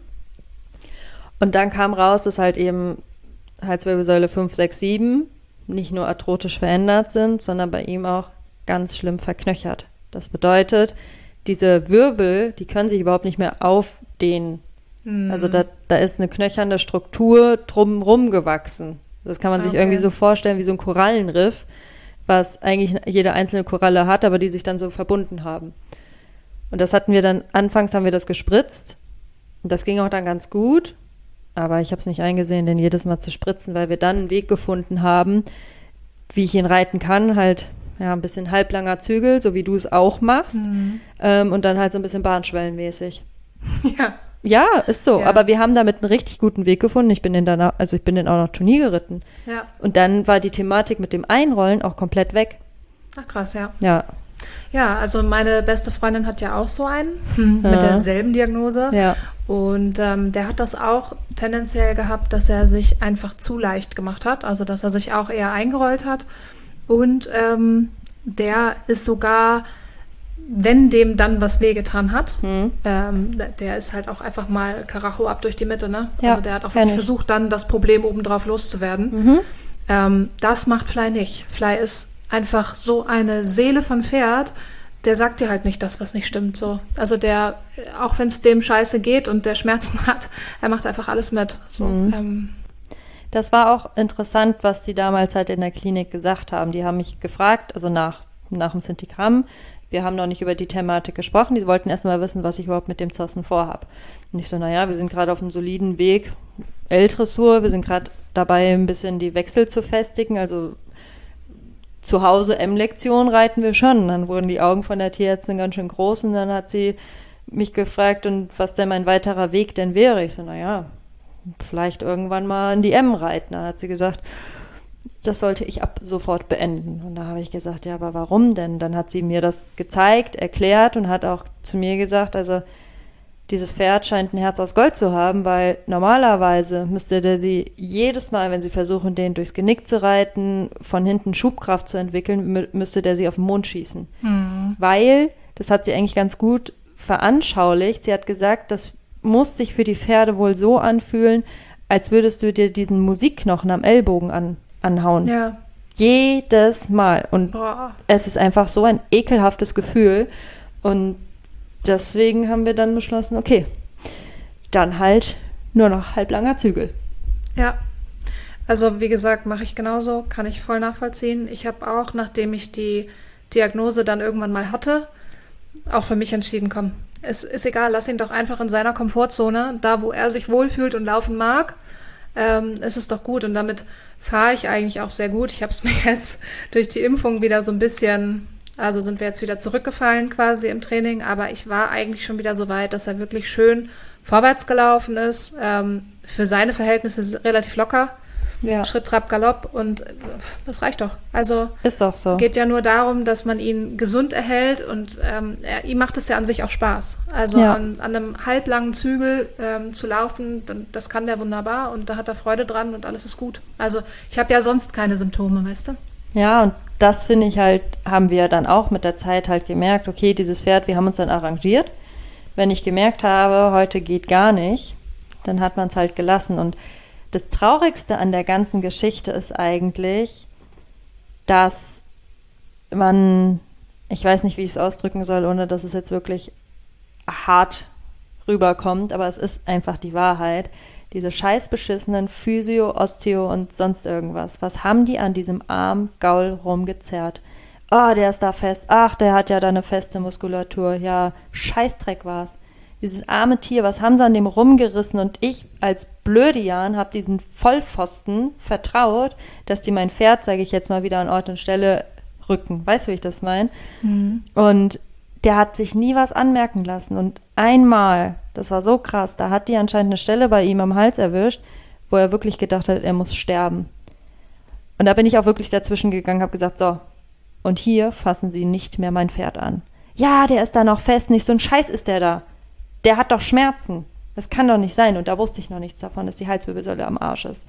Und dann kam raus, dass halt eben Halswirbelsäule fünf, sechs, sieben nicht nur arthrotisch verändert sind, sondern bei ihm auch ganz schlimm verknöchert. Das bedeutet, diese Wirbel, die können sich überhaupt nicht mehr aufdehnen. Mhm. Also da, da ist eine knöchernde Struktur drumherum gewachsen. Das kann man okay. sich irgendwie so vorstellen wie so ein Korallenriff, was eigentlich jede einzelne Koralle hat, aber die sich dann so verbunden haben. Und das hatten wir dann, anfangs haben wir das gespritzt. Und das ging auch dann ganz gut. Aber ich habe es nicht eingesehen, den jedes Mal zu spritzen, weil wir dann einen Weg gefunden haben, wie ich ihn reiten kann. Halt, ja, ein bisschen halblanger Zügel, so wie du es auch machst. Mhm. Ähm, und dann halt so ein bisschen bahnschwellenmäßig. Ja. Ja, ist so. Ja. Aber wir haben damit einen richtig guten Weg gefunden. Ich bin den danach, also ich bin den auch noch Turnier geritten. Ja. Und dann war die Thematik mit dem Einrollen auch komplett weg. Ach krass, ja. Ja. Ja, also meine beste Freundin hat ja auch so einen hm, mit ja. derselben Diagnose. Ja. Und ähm, der hat das auch tendenziell gehabt, dass er sich einfach zu leicht gemacht hat. Also dass er sich auch eher eingerollt hat. Und ähm, der ist sogar, wenn dem dann was wehgetan hat, Hm. ähm, der- der ist halt auch einfach mal Karacho ab durch die Mitte, ne? Ja, Also der hat auch kenn wirklich ich. versucht, dann das Problem obendrauf loszuwerden. Mhm. Ähm, das macht Fly nicht. Fly ist einfach so eine Seele von Pferd, der sagt dir halt nicht das, was nicht stimmt. So. Also der, auch wenn es dem scheiße geht und der Schmerzen hat, er macht einfach alles mit. So. Mhm. Ähm, Das war auch interessant, was die damals halt in der Klinik gesagt haben. Die haben mich gefragt, also nach, nach dem Sintigramm, wir haben noch nicht über die Thematik gesprochen, die wollten erst mal wissen, was ich überhaupt mit dem Zossen vorhab. Und ich so, naja, wir sind gerade auf einem soliden Weg, L-Dressur, wir sind gerade dabei, ein bisschen die Wechsel zu festigen, also zu Hause M-Lektion reiten wir schon. Dann wurden die Augen von der Tierärztin ganz schön groß und dann hat sie mich gefragt, und was denn mein weiterer Weg denn wäre. Ich so, naja, vielleicht irgendwann mal in die M reiten. Dann hat sie gesagt, das sollte ich ab sofort beenden. Und da habe ich gesagt, ja, aber warum denn? Dann hat sie mir das gezeigt, erklärt und hat auch zu mir gesagt, also dieses Pferd scheint ein Herz aus Gold zu haben, weil normalerweise müsste der sie jedes Mal, wenn sie versuchen, den durchs Genick zu reiten, von hinten Schubkraft zu entwickeln, mü- müsste der sie auf den Mond schießen. Mhm. Weil, das hat sie eigentlich ganz gut veranschaulicht, sie hat gesagt, das muss sich für die Pferde wohl so anfühlen, als würdest du dir diesen Musikknochen am Ellbogen an, anhauen. Ja. Jedes Mal. Und Boah. es ist einfach so ein ekelhaftes Gefühl. Und deswegen haben wir dann beschlossen, okay, dann halt nur noch halblanger Zügel. Ja. Also wie gesagt, mache ich genauso, kann ich voll nachvollziehen. Ich habe auch, nachdem ich die Diagnose dann irgendwann mal hatte, auch für mich entschieden, komm, es ist egal, lass ihn doch einfach in seiner Komfortzone, da wo er sich wohlfühlt und laufen mag, ähm, ist es doch gut. Und damit fahre ich eigentlich auch sehr gut. Ich habe es mir jetzt durch die Impfung wieder so ein bisschen, also sind wir jetzt wieder zurückgefallen quasi im Training, aber ich war eigentlich schon wieder so weit, dass er wirklich schön vorwärts gelaufen ist, ähm, für seine Verhältnisse relativ locker. Ja, Schritt, Trab, Galopp und äh, das reicht doch. Also ist doch so. geht ja nur darum, dass man ihn gesund erhält und ähm, er, ihm macht es ja an sich auch Spaß. Also Ja. an, an einem halblangen Zügel ähm, zu laufen, dann, das kann der wunderbar und da hat er Freude dran und alles ist gut. Also ich habe ja sonst keine Symptome, weißt du? Ja, und das finde ich halt, haben wir dann auch mit der Zeit halt gemerkt, okay, dieses Pferd, wir haben uns dann arrangiert. Wenn ich gemerkt habe, heute geht gar nicht, dann hat man es halt gelassen. Und das Traurigste an der ganzen Geschichte ist eigentlich, dass man, ich weiß nicht, wie ich es ausdrücken soll, ohne dass es jetzt wirklich hart rüberkommt, aber es ist einfach die Wahrheit. Diese scheiß beschissenen Physio, Osteo und sonst irgendwas. Was haben die an diesem Arm Gaul rumgezerrt? Oh, der ist da fest. Ach, der hat ja da eine feste Muskulatur. Ja, Scheißdreck war's. Dieses arme Tier, was haben sie an dem rumgerissen? Und ich als Blödian habe diesen Vollpfosten vertraut, dass die mein Pferd, sage ich jetzt mal, wieder an Ort und Stelle rücken. Weißt du, wie ich das meine? Mhm. Und der hat sich nie was anmerken lassen. Und einmal, das war so krass, da hat die anscheinend eine Stelle bei ihm am Hals erwischt, wo er wirklich gedacht hat, er muss sterben. Und da bin ich auch wirklich dazwischen gegangen, habe gesagt, so, und hier fassen Sie nicht mehr mein Pferd an. Ja, der ist da noch fest, nicht so ein Scheiß ist der da. Der hat doch Schmerzen. Das kann doch nicht sein. Und da wusste ich noch nichts davon, dass die Halswirbelsäule am Arsch ist.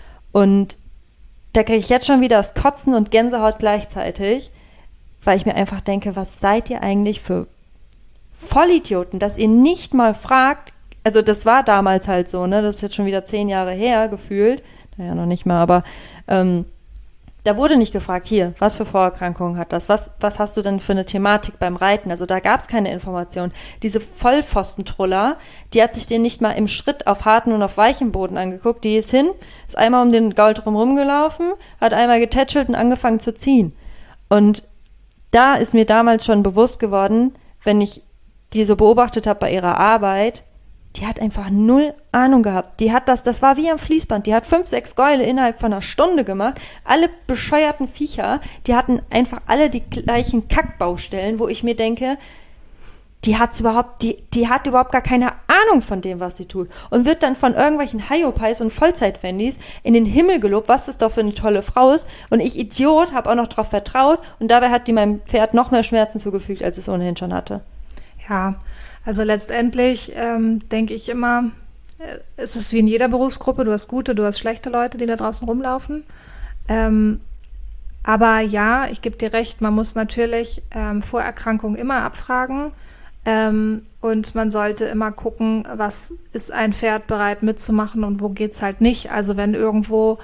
Und da kriege ich jetzt schon wieder das Kotzen und Gänsehaut gleichzeitig, weil ich mir einfach denke, was seid ihr eigentlich für Vollidioten, dass ihr nicht mal fragt, also das war damals halt so, ne, das ist jetzt schon wieder zehn Jahre her, gefühlt, naja, noch nicht mal, aber ähm, da wurde nicht gefragt, hier, was für Vorerkrankungen hat das, was, was hast du denn für eine Thematik beim Reiten, also da gab es keine Information. Diese Vollpfostentruller, die hat sich den nicht mal im Schritt auf harten und auf weichem Boden angeguckt, die ist hin, ist einmal um den Gaul drum rumgelaufen, hat einmal getätschelt und angefangen zu ziehen. Und da ist mir damals schon bewusst geworden, wenn ich die so beobachtet habe bei ihrer Arbeit, die hat einfach null Ahnung gehabt. Die hat das, das war wie am Fließband. Die hat fünf, sechs Gäule innerhalb von einer Stunde gemacht. Alle bescheuerten Viecher, die hatten einfach alle die gleichen Kackbaustellen, wo ich mir denke, die hat's überhaupt, die, die hat überhaupt gar keine Ahnung von dem, was sie tut. Und wird dann von irgendwelchen Hyopies und Vollzeit-Wendis in den Himmel gelobt, was das doch für eine tolle Frau ist. Und ich, Idiot, habe auch noch drauf vertraut. Und dabei hat die meinem Pferd noch mehr Schmerzen zugefügt, als es ohnehin schon hatte. Ja, also letztendlich ähm, denke ich immer, äh, es ist wie in jeder Berufsgruppe, du hast gute, du hast schlechte Leute, die da draußen rumlaufen. Ähm, Aber ja, ich gebe dir recht, man muss natürlich ähm, Vorerkrankungen immer abfragen. Ähm, und man sollte immer gucken, was ist ein Pferd bereit mitzumachen und wo geht's halt nicht. Also wenn irgendwo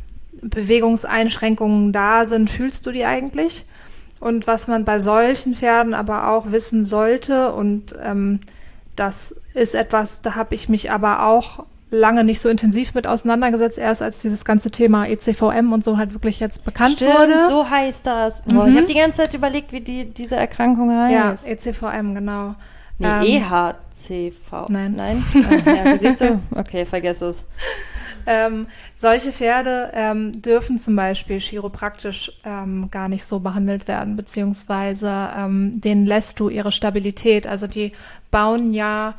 Bewegungseinschränkungen da sind, fühlst du die eigentlich? Und was man bei solchen Pferden aber auch wissen sollte, und ähm, das ist etwas, da habe ich mich aber auch lange nicht so intensiv mit auseinandergesetzt, erst als dieses ganze Thema E C V M und so halt wirklich jetzt bekannt Stimmt, wurde. so heißt das. Mhm. Oh, ich habe die ganze Zeit überlegt, wie die, diese Erkrankung heißt. Ja, E C V M, genau. Nee, ähm, E H C V. Nein. Nein? Ah, ja, siehst du? Okay, vergiss es. Ähm, solche Pferde ähm, dürfen zum Beispiel chiropraktisch ähm, gar nicht so behandelt werden, beziehungsweise ähm, denen lässt du ihre Stabilität. Also die bauen ja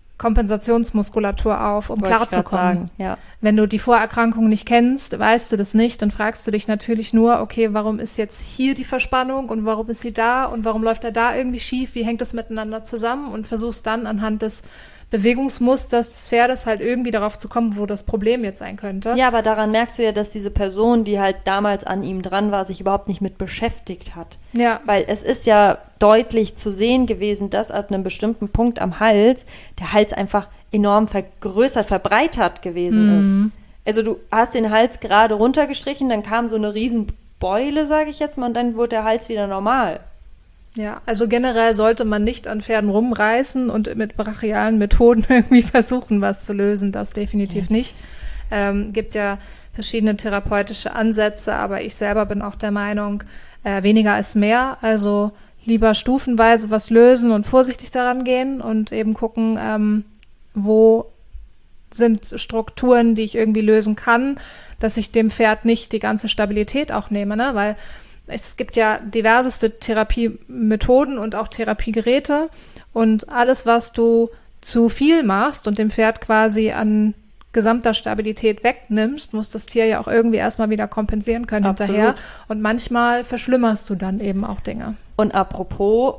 Kompensationsmuskulatur auf, um Wollte ich grad klarzukommen. sagen, ja. Wenn du die Vorerkrankung nicht kennst, weißt du das nicht, dann fragst du dich natürlich nur, okay, warum ist jetzt hier die Verspannung und warum ist sie da und warum läuft er da irgendwie schief, wie hängt das miteinander zusammen, und versuchst dann anhand des Bewegungsmusters des Pferdes halt irgendwie darauf zu kommen, wo das Problem jetzt sein könnte. Ja, aber daran merkst du ja, dass diese Person, die halt damals an ihm dran war, sich überhaupt nicht mit beschäftigt hat. Ja. Weil es ist ja deutlich zu sehen gewesen, dass ab einem bestimmten Punkt am Hals der Hals einfach enorm vergrößert, verbreitert gewesen Mhm. ist. Also du hast den Hals gerade runtergestrichen, dann kam so eine riesen Beule, sage ich jetzt mal, und dann wurde der Hals wieder normal. Ja, also generell sollte man nicht an Pferden rumreißen und mit brachialen Methoden irgendwie versuchen, was zu lösen. Das definitiv Yes. nicht. Ähm, gibt ja verschiedene therapeutische Ansätze, aber ich selber bin auch der Meinung, äh, weniger ist mehr. Also lieber stufenweise was lösen und vorsichtig daran gehen und eben gucken, ähm, wo sind Strukturen, die ich irgendwie lösen kann, dass ich dem Pferd nicht die ganze Stabilität auch nehme, ne? Weil es gibt ja diverseste Therapiemethoden und auch Therapiegeräte, und alles, was du zu viel machst und dem Pferd quasi an gesamter Stabilität wegnimmst, muss das Tier ja auch irgendwie erstmal wieder kompensieren können Absolut. hinterher, und manchmal verschlimmerst du dann eben auch Dinge. Und apropos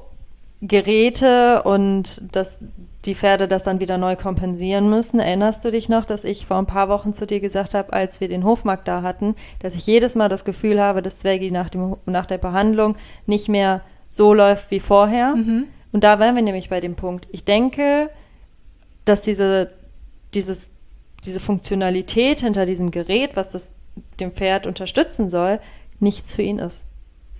Geräte und dass die Pferde das dann wieder neu kompensieren müssen. Erinnerst du dich noch, dass ich vor ein paar Wochen zu dir gesagt habe, als wir den Hofmarkt da hatten, dass ich jedes Mal das Gefühl habe, dass Zwergi nach, dem, nach der Behandlung nicht mehr so läuft wie vorher. Mhm. Und da wären wir nämlich bei dem Punkt. Ich denke, dass diese, dieses, diese Funktionalität hinter diesem Gerät, was das dem Pferd unterstützen soll, nichts für ihn ist.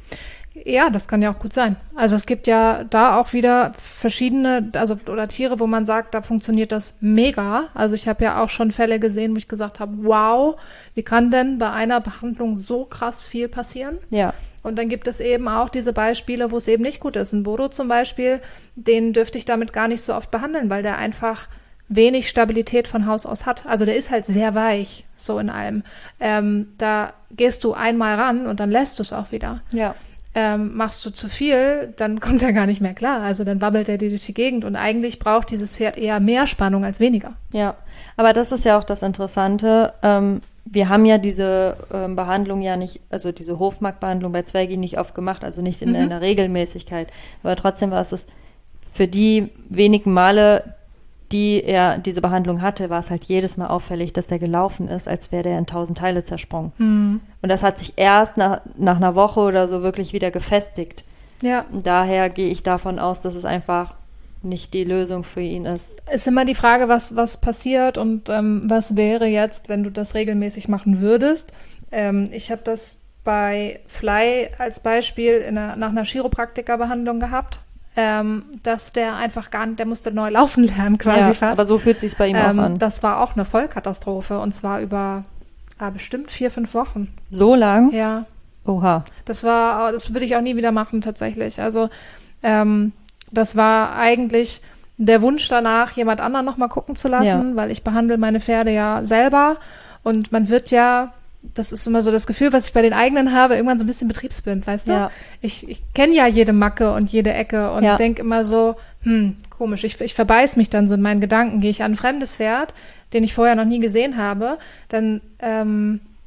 Ja, das kann ja auch gut sein. Also es gibt ja da auch wieder verschiedene, also oder Tiere, wo man sagt, da funktioniert das mega. Also ich habe ja auch schon Fälle gesehen, wo ich gesagt habe, wow, wie kann denn bei einer Behandlung so krass viel passieren? Ja. Und dann gibt es eben auch diese Beispiele, wo es eben nicht gut ist. Ein Bodo zum Beispiel, den dürfte ich damit gar nicht so oft behandeln, weil der einfach wenig Stabilität von Haus aus hat. Also der ist halt sehr weich, so in allem. Ähm, da gehst du einmal ran und dann lässt du es auch wieder. Ja. Ähm, machst du zu viel, dann kommt er gar nicht mehr klar. Also dann wabbelt er dir durch die Gegend, und eigentlich braucht dieses Pferd eher mehr Spannung als weniger. Ja, aber das ist ja auch das Interessante. Ähm, wir haben ja diese ähm, Behandlung ja nicht, also diese Hofmarktbehandlung bei Zwergi nicht oft gemacht, also nicht in Mhm. einer Regelmäßigkeit. Aber trotzdem war es es für die wenigen Male, die er diese Behandlung hatte, war es halt jedes Mal auffällig, dass der gelaufen ist, als wäre der in tausend Teile zersprungen. Mhm. Und das hat sich erst nach, nach einer Woche oder so wirklich wieder gefestigt. Ja, Und daher gehe ich davon aus, dass es einfach nicht die Lösung für ihn ist. ist immer die Frage, was, was passiert und ähm, was wäre jetzt, wenn du das regelmäßig machen würdest. Ähm, ich habe das bei Fly als Beispiel in einer, nach einer Chiropraktikerbehandlung gehabt. Ähm, dass der einfach gar nicht, der musste neu laufen lernen quasi Ja, fast. aber so fühlt sich's bei ihm ähm, auch an. Das war auch eine Vollkatastrophe, und zwar über ah, bestimmt vier, fünf Wochen. So lang? Ja, Oha. das war, das würde ich auch nie wieder machen tatsächlich. Also ähm, das war eigentlich der Wunsch danach, jemand anderen noch mal gucken zu lassen, Ja. weil ich behandle meine Pferde ja selber, und man wird ja, das ist immer so das Gefühl, was ich bei den eigenen habe, irgendwann so ein bisschen betriebsblind, weißt du? Ja. Ich, ich kenne ja jede Macke und jede Ecke und Ja. denke immer so, hm, komisch, ich, ich verbeiß mich dann so in meinen Gedanken. Gehe ich an ein fremdes Pferd, den ich vorher noch nie gesehen habe, dann ähm,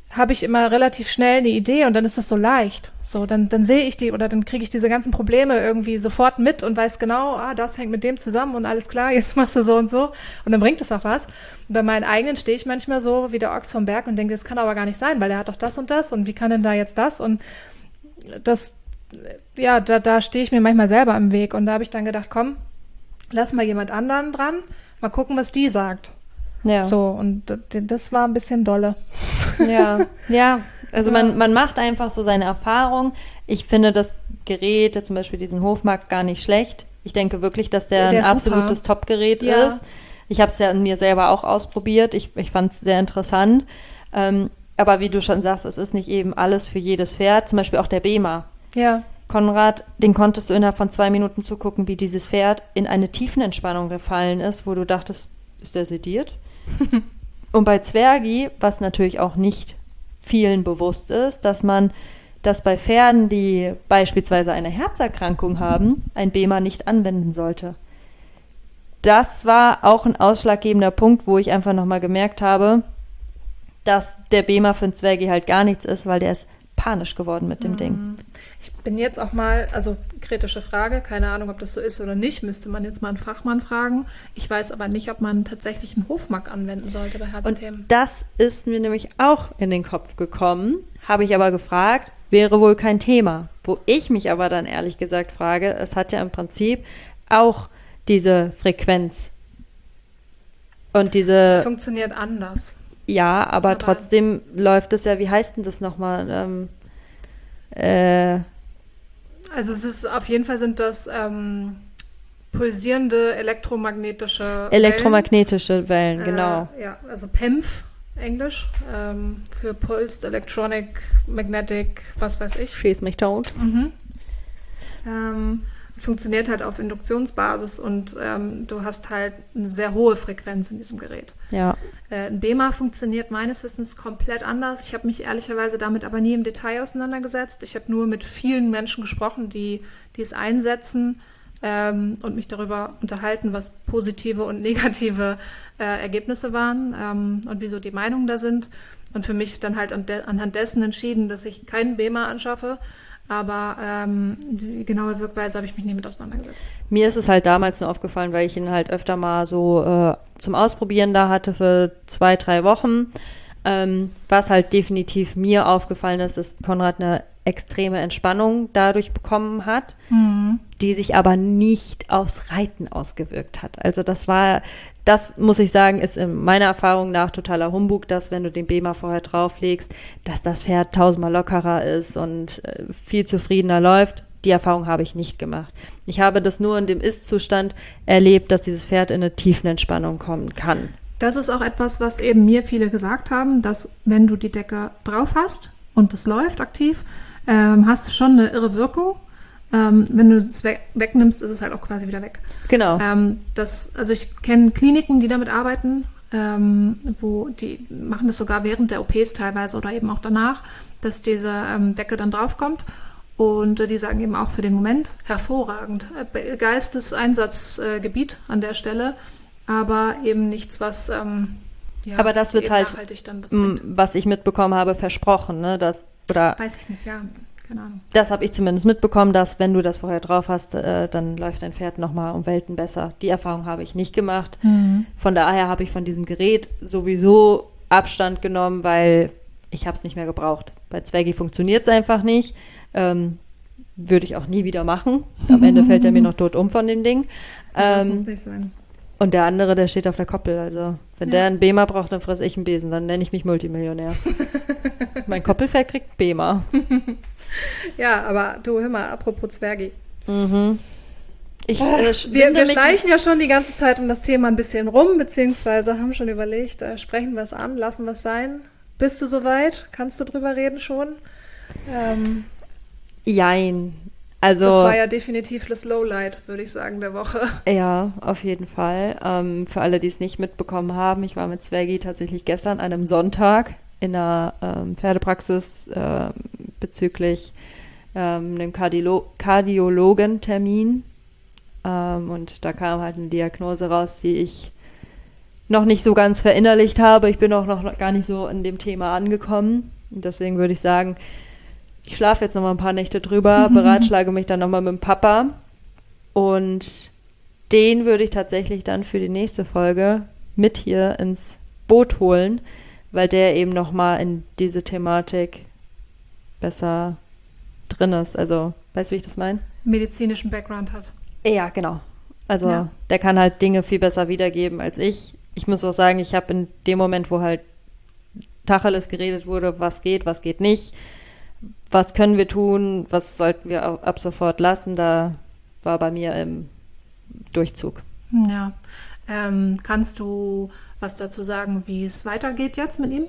habe ich immer relativ schnell eine Idee und dann ist das so leicht. So, dann, dann sehe ich die oder dann kriege ich diese ganzen Probleme irgendwie sofort mit und weiß genau, ah, das hängt mit dem zusammen und alles klar, jetzt machst du so und so und dann bringt es auch was. Und bei meinen eigenen stehe ich manchmal so wie der Ochs vom Berg und denke, das kann aber gar nicht sein, weil der hat doch das und das und wie kann denn da jetzt das? Und das, ja, da, da stehe ich mir manchmal selber im Weg und da habe ich dann gedacht, komm, lass mal jemand anderen dran, mal gucken, was die sagt. Ja. So, und das war ein bisschen dolle. Ja, ja. Also Ja. man, man macht einfach so seine Erfahrung. Ich finde das Gerät, jetzt zum Beispiel diesen Hofmark, gar nicht schlecht. Ich denke wirklich, dass der, Der ein ist absolutes super. Top-Gerät Ja. ist. Ich habe es ja an mir selber auch ausprobiert. Ich, ich fand es sehr interessant. Ähm, aber wie du schon sagst, es ist nicht eben alles für jedes Pferd. Zum Beispiel auch der Bema. Ja. Konrad, den konntest du innerhalb von zwei Minuten zugucken, wie dieses Pferd in eine Tiefenentspannung gefallen ist, wo du dachtest, ist der sediert? Und bei Zwergi, was natürlich auch nicht vielen bewusst ist, dass man, dass bei Pferden, die beispielsweise eine Herzerkrankung haben, ein Bema nicht anwenden sollte. Das war auch ein ausschlaggebender Punkt, wo ich einfach nochmal gemerkt habe, dass der Bema für einen Zwergi halt gar nichts ist, weil der ist panisch geworden mit dem Ding. Ich bin jetzt auch mal, also kritische Frage, keine Ahnung, ob das so ist oder nicht, müsste man jetzt mal einen Fachmann fragen. Ich weiß aber nicht, ob man tatsächlich einen Hofmark anwenden sollte bei Herzthemen. Und das ist mir nämlich auch in den Kopf gekommen, habe ich aber gefragt, wäre wohl kein Thema. Wo ich mich aber dann ehrlich gesagt frage, es hat ja im Prinzip auch diese Frequenz und diese... Es funktioniert anders. Ja, aber, Aber- trotzdem läuft es ja, wie heißt denn das nochmal? Ähm, äh, Also es ist auf jeden Fall sind das ähm, pulsierende elektromagnetische elektromagnetische Wellen, Wellen. genau. Äh, ja, also P E M F, Englisch, ähm, für Pulsed Electronic Magnetic, was weiß ich. Schieß mich tot. Mhm. Ähm, funktioniert halt auf Induktionsbasis und ähm, du hast halt eine sehr hohe Frequenz in diesem Gerät. Ja. Äh, ein Bema funktioniert meines Wissens komplett anders. Ich habe mich ehrlicherweise damit aber nie im Detail auseinandergesetzt. Ich habe nur mit vielen Menschen gesprochen, die, die es einsetzen ähm, und mich darüber unterhalten, was positive und negative äh, Ergebnisse waren ähm, und wieso die Meinungen da sind. Und für mich dann halt an de- anhand dessen entschieden, dass ich keinen Bema anschaffe. Aber ähm, die genaue Wirkweise habe ich mich nie mit auseinandergesetzt. Mir ist es halt damals nur aufgefallen, weil ich ihn halt öfter mal so äh, zum Ausprobieren da hatte für zwei, drei Wochen. Ähm, was halt definitiv mir aufgefallen ist, ist, Konrad eine extreme Entspannung dadurch bekommen hat, Mhm. die sich aber nicht aufs Reiten ausgewirkt hat. Also das war, das muss ich sagen, ist in meiner Erfahrung nach totaler Humbug, dass wenn du den Bema vorher drauflegst, dass das Pferd tausendmal lockerer ist und äh, viel zufriedener läuft. Die Erfahrung habe ich nicht gemacht. Ich habe das nur in dem Ist-Zustand erlebt, dass dieses Pferd in eine Tiefenentspannung kommen kann. Das ist auch etwas, was eben mir viele gesagt haben, dass wenn du die Decke drauf hast und es läuft aktiv, ähm, hast du schon eine irre Wirkung. Ähm, wenn du es we- wegnimmst, ist es halt auch quasi wieder weg. Genau. Ähm, das, also ich kenne Kliniken, die damit arbeiten, ähm, wo die machen das sogar während der O Ps teilweise oder eben auch danach, dass diese ähm, Decke dann draufkommt. Und äh, die sagen eben auch für den Moment hervorragend. Äh, Geistes Einsatzgebiet äh, an der Stelle, aber eben nichts, was ähm, ja, Aber das wird eben halt, nachhaltig dann was m, bringt. was ich mitbekommen habe, versprochen, ne? Das, oder Weiß ich nicht, ja, keine Ahnung. das habe ich zumindest mitbekommen, dass wenn du das vorher drauf hast, äh, dann läuft dein Pferd nochmal um Welten besser. Die Erfahrung habe ich nicht gemacht. Von daher habe ich von diesem Gerät sowieso Abstand genommen, weil ich habe es nicht mehr gebraucht. Bei Zwergi funktioniert es einfach nicht. Ähm, würde ich auch nie wieder machen. Am Ende fällt er mir noch tot um von dem Ding. Das Ähm, muss nicht sein. und der andere, der steht auf der Koppel. Also wenn Ja. der einen Bema braucht, dann fresse ich einen Besen. Dann nenne ich mich Multimillionär. Mein Koppelpferd kriegt Bema. Ja, aber du, hör mal, apropos Zwergi. Mhm. Ich, äh, Wir, schwinde wir mich- schleichen ja schon die ganze Zeit um das Thema ein bisschen rum, beziehungsweise haben schon überlegt, äh, sprechen wir es an, lassen wir es sein. Bist du soweit? Kannst du drüber reden schon? Ähm, Jein. Also, das war ja definitiv das Lowlight, würde ich sagen, der Woche. ja, auf jeden Fall. Ähm, für alle, die es nicht mitbekommen haben, ich war mit Zwergi tatsächlich gestern an einem Sonntag in einer ähm, Pferdepraxis ähm, bezüglich ähm, einem Kardiolo- Kardiologentermin. Ähm, und da kam halt eine Diagnose raus, die ich noch nicht so ganz verinnerlicht habe. Ich bin auch noch gar nicht so in dem Thema angekommen. Und deswegen würde ich sagen, ich schlafe jetzt noch mal ein paar Nächte drüber, beratschlage mich dann noch mal mit dem Papa und den würde ich tatsächlich dann für die nächste Folge mit hier ins Boot holen, weil der eben noch mal in diese Thematik besser drin ist. Also, weißt du, wie ich das meine? Medizinischen Background hat. Ja, genau. Also, Ja. der kann halt Dinge viel besser wiedergeben als ich. Ich muss auch sagen, ich habe in dem Moment, wo halt Tacheles geredet wurde, was geht, was geht nicht, was können wir tun, was sollten wir ab sofort lassen, da war bei mir im Durchzug. Ja. Ähm, kannst du was dazu sagen, wie es weitergeht jetzt mit ihm?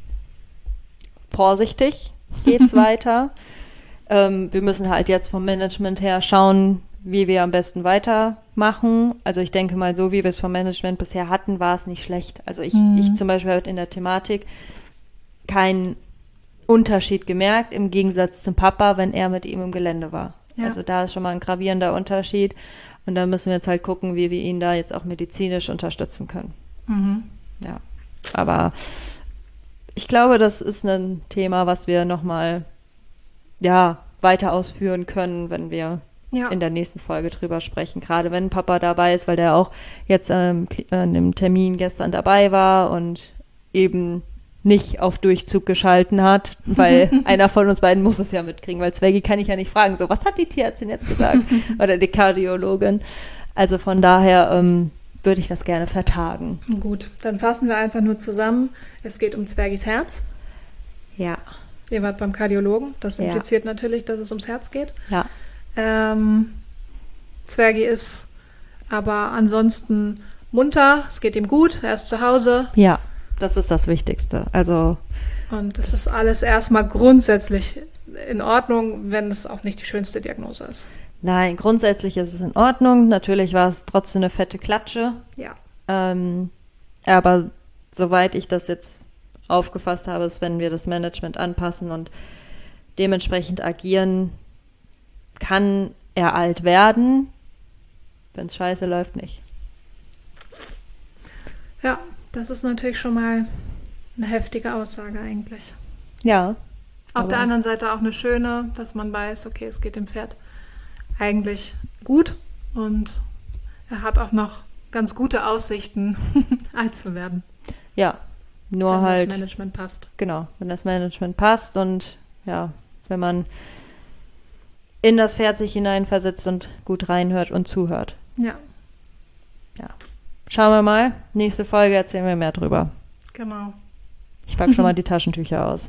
Vorsichtig geht's weiter. Ähm, wir müssen halt jetzt vom Management her schauen, wie wir am besten weitermachen. Also ich denke mal, so wie wir es vom Management bisher hatten, war es nicht schlecht. Also ich, Mhm. ich zum Beispiel habe in der Thematik keinen Unterschied gemerkt, im Gegensatz zum Papa, wenn er mit ihm im Gelände war. Ja. Also da ist schon mal ein gravierender Unterschied. Und da müssen wir jetzt halt gucken, wie wir ihn da jetzt auch medizinisch unterstützen können. Mhm. Ja, aber ich glaube, das ist ein Thema, was wir nochmal ja, weiter ausführen können, wenn wir Ja. in der nächsten Folge drüber sprechen. Gerade wenn Papa dabei ist, weil der auch jetzt ähm, an dem Termin gestern dabei war und eben nicht auf Durchzug geschalten hat, weil einer von uns beiden muss es ja mitkriegen, weil Zweggi kann ich ja nicht fragen, so, was hat die Tierärztin jetzt gesagt? Oder die Kardiologin. Also von daher ähm, würde ich das gerne vertagen. Gut, dann fassen wir einfach nur zusammen. Es geht um Zwergis Herz. Ja. Ihr wart beim Kardiologen. Das Ja. impliziert natürlich, dass es ums Herz geht. Ja. Ähm, Zwergi ist aber ansonsten munter. Es geht ihm gut. Er ist zu Hause. Ja, das ist das Wichtigste. Also Und es ist alles erstmal grundsätzlich in Ordnung, wenn es auch nicht die schönste Diagnose ist. nein, grundsätzlich ist es in Ordnung. Natürlich war es trotzdem eine fette Klatsche. Ja. Ähm, aber soweit ich das jetzt aufgefasst habe, ist, wenn wir das Management anpassen und dementsprechend agieren, kann er alt werden. Wenn es scheiße läuft, nicht. Ja, das ist natürlich schon mal eine heftige Aussage eigentlich. Ja. Auf aber- der anderen Seite auch eine schöne, dass man weiß, okay, es geht dem Pferd eigentlich gut und er hat auch noch ganz gute Aussichten, alt zu werden, Ja, nur wenn halt, das Management passt. genau, wenn das Management passt und ja, wenn man in das Pferd sich hineinversetzt und gut reinhört und zuhört. Ja, Ja. Schauen wir mal. Nächste Folge erzählen wir mehr drüber. genau. Ich packe schon mal die Taschentücher aus.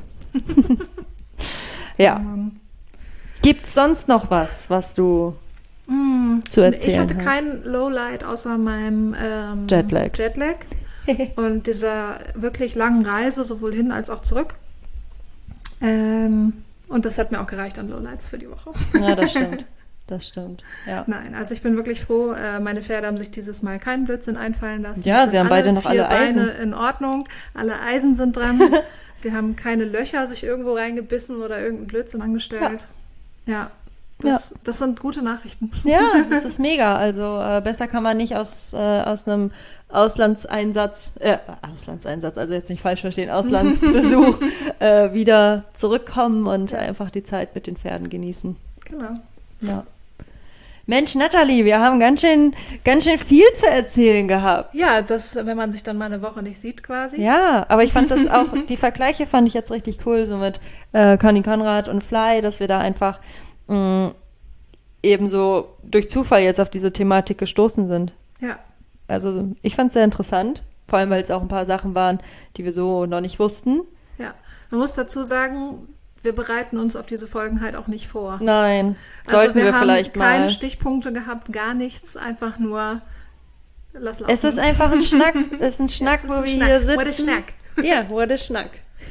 Ja. Ähm, Gibt's sonst noch was, was du mm, zu erzählen ich hatte hast? kein Lowlight außer meinem ähm, Jetlag. Jetlag und dieser wirklich langen Reise, sowohl hin als auch zurück. Ähm, und das hat mir auch gereicht an Lowlights für die Woche. Ja, das stimmt. Das stimmt. Ja. Nein, also ich bin wirklich froh. Äh, meine Pferde haben sich dieses Mal keinen Blödsinn einfallen lassen. Ja, Es sie sind haben beide noch vier alle Eisen. Beine in Ordnung. Alle Eisen sind dran. Sie haben keine Löcher sich irgendwo reingebissen oder irgendeinen Blödsinn angestellt. Ja, das, das sind gute Nachrichten. Ja, das ist mega. Also äh, besser kann man nicht aus, äh, aus einem Auslandseinsatz, äh, Auslandseinsatz, also jetzt nicht falsch verstehen, Auslandsbesuch äh, wieder zurückkommen und einfach die Zeit mit den Pferden genießen. Genau. Ja. Mensch, Natalie, wir haben ganz schön, ganz schön viel zu erzählen gehabt. Ja, das, wenn man sich dann mal eine Woche nicht sieht quasi. Ja, aber ich fand das auch, die Vergleiche fand ich jetzt richtig cool, so mit äh, Conny Konrad und Fly, dass wir da einfach mh, eben so durch Zufall jetzt auf diese Thematik gestoßen sind. Ja. Also ich fand es sehr interessant, vor allem weil es auch ein paar Sachen waren, die wir so noch nicht wussten. Ja. Man muss dazu sagen, wir bereiten uns auf diese Folgen halt auch nicht vor. Nein, Also sollten wir, wir haben vielleicht keine mal. Stichpunkte gehabt, gar nichts, einfach nur lass laufen. Es ist einfach ein Schnack, es ist ein Schnack, Es ist wo ein wir Schnack. hier sitzen. What a Schnack. Ja, what a Schnack.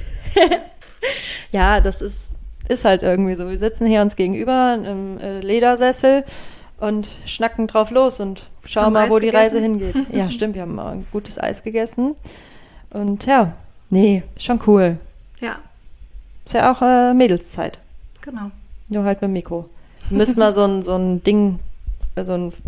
Ja, das ist, ist halt irgendwie so. Wir sitzen hier uns gegenüber im äh, Ledersessel und schnacken drauf los und schauen Haben mal, Eis wo die Reise gegessen? hingeht. Ja, stimmt, wir haben mal ein gutes Eis gegessen. Und ja, nee, schon cool. Ja, Ist ja auch äh, Mädelszeit. genau. Nur halt mit dem Mikro. Wir müssten mal so ein, so ein Ding, äh, so ein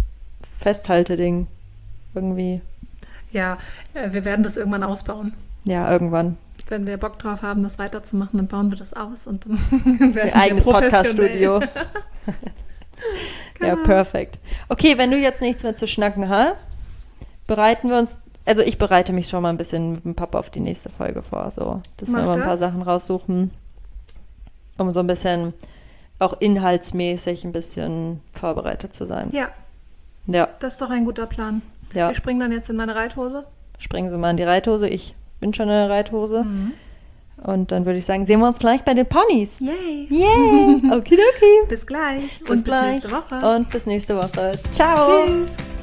Festhalteding irgendwie, Ja, äh, wir werden das irgendwann ausbauen. ja, irgendwann. wenn wir Bock drauf haben, das weiterzumachen, dann bauen wir das aus und dann werden Ihr eigenes wir Podcast-Studio. Genau. Ja, perfekt. Okay, wenn du jetzt nichts mehr zu schnacken hast, bereiten wir uns, also ich bereite mich schon mal ein bisschen mit dem Papa auf die nächste Folge vor, so, dass Mach wir mal ein das. paar Sachen raussuchen, um so ein bisschen auch inhaltsmäßig ein bisschen vorbereitet zu sein. Ja, Ja, das ist doch ein guter Plan. ja. Wir springen dann jetzt in meine Reithose. Springen Sie mal in die Reithose. Ich bin schon in der Reithose. Mhm. Und dann würde ich sagen, sehen wir uns gleich bei den Ponys. Yay! Yay! Okidoki. Bis gleich Bis und gleich. bis nächste Woche. Und bis nächste Woche. Ciao. Tschüss!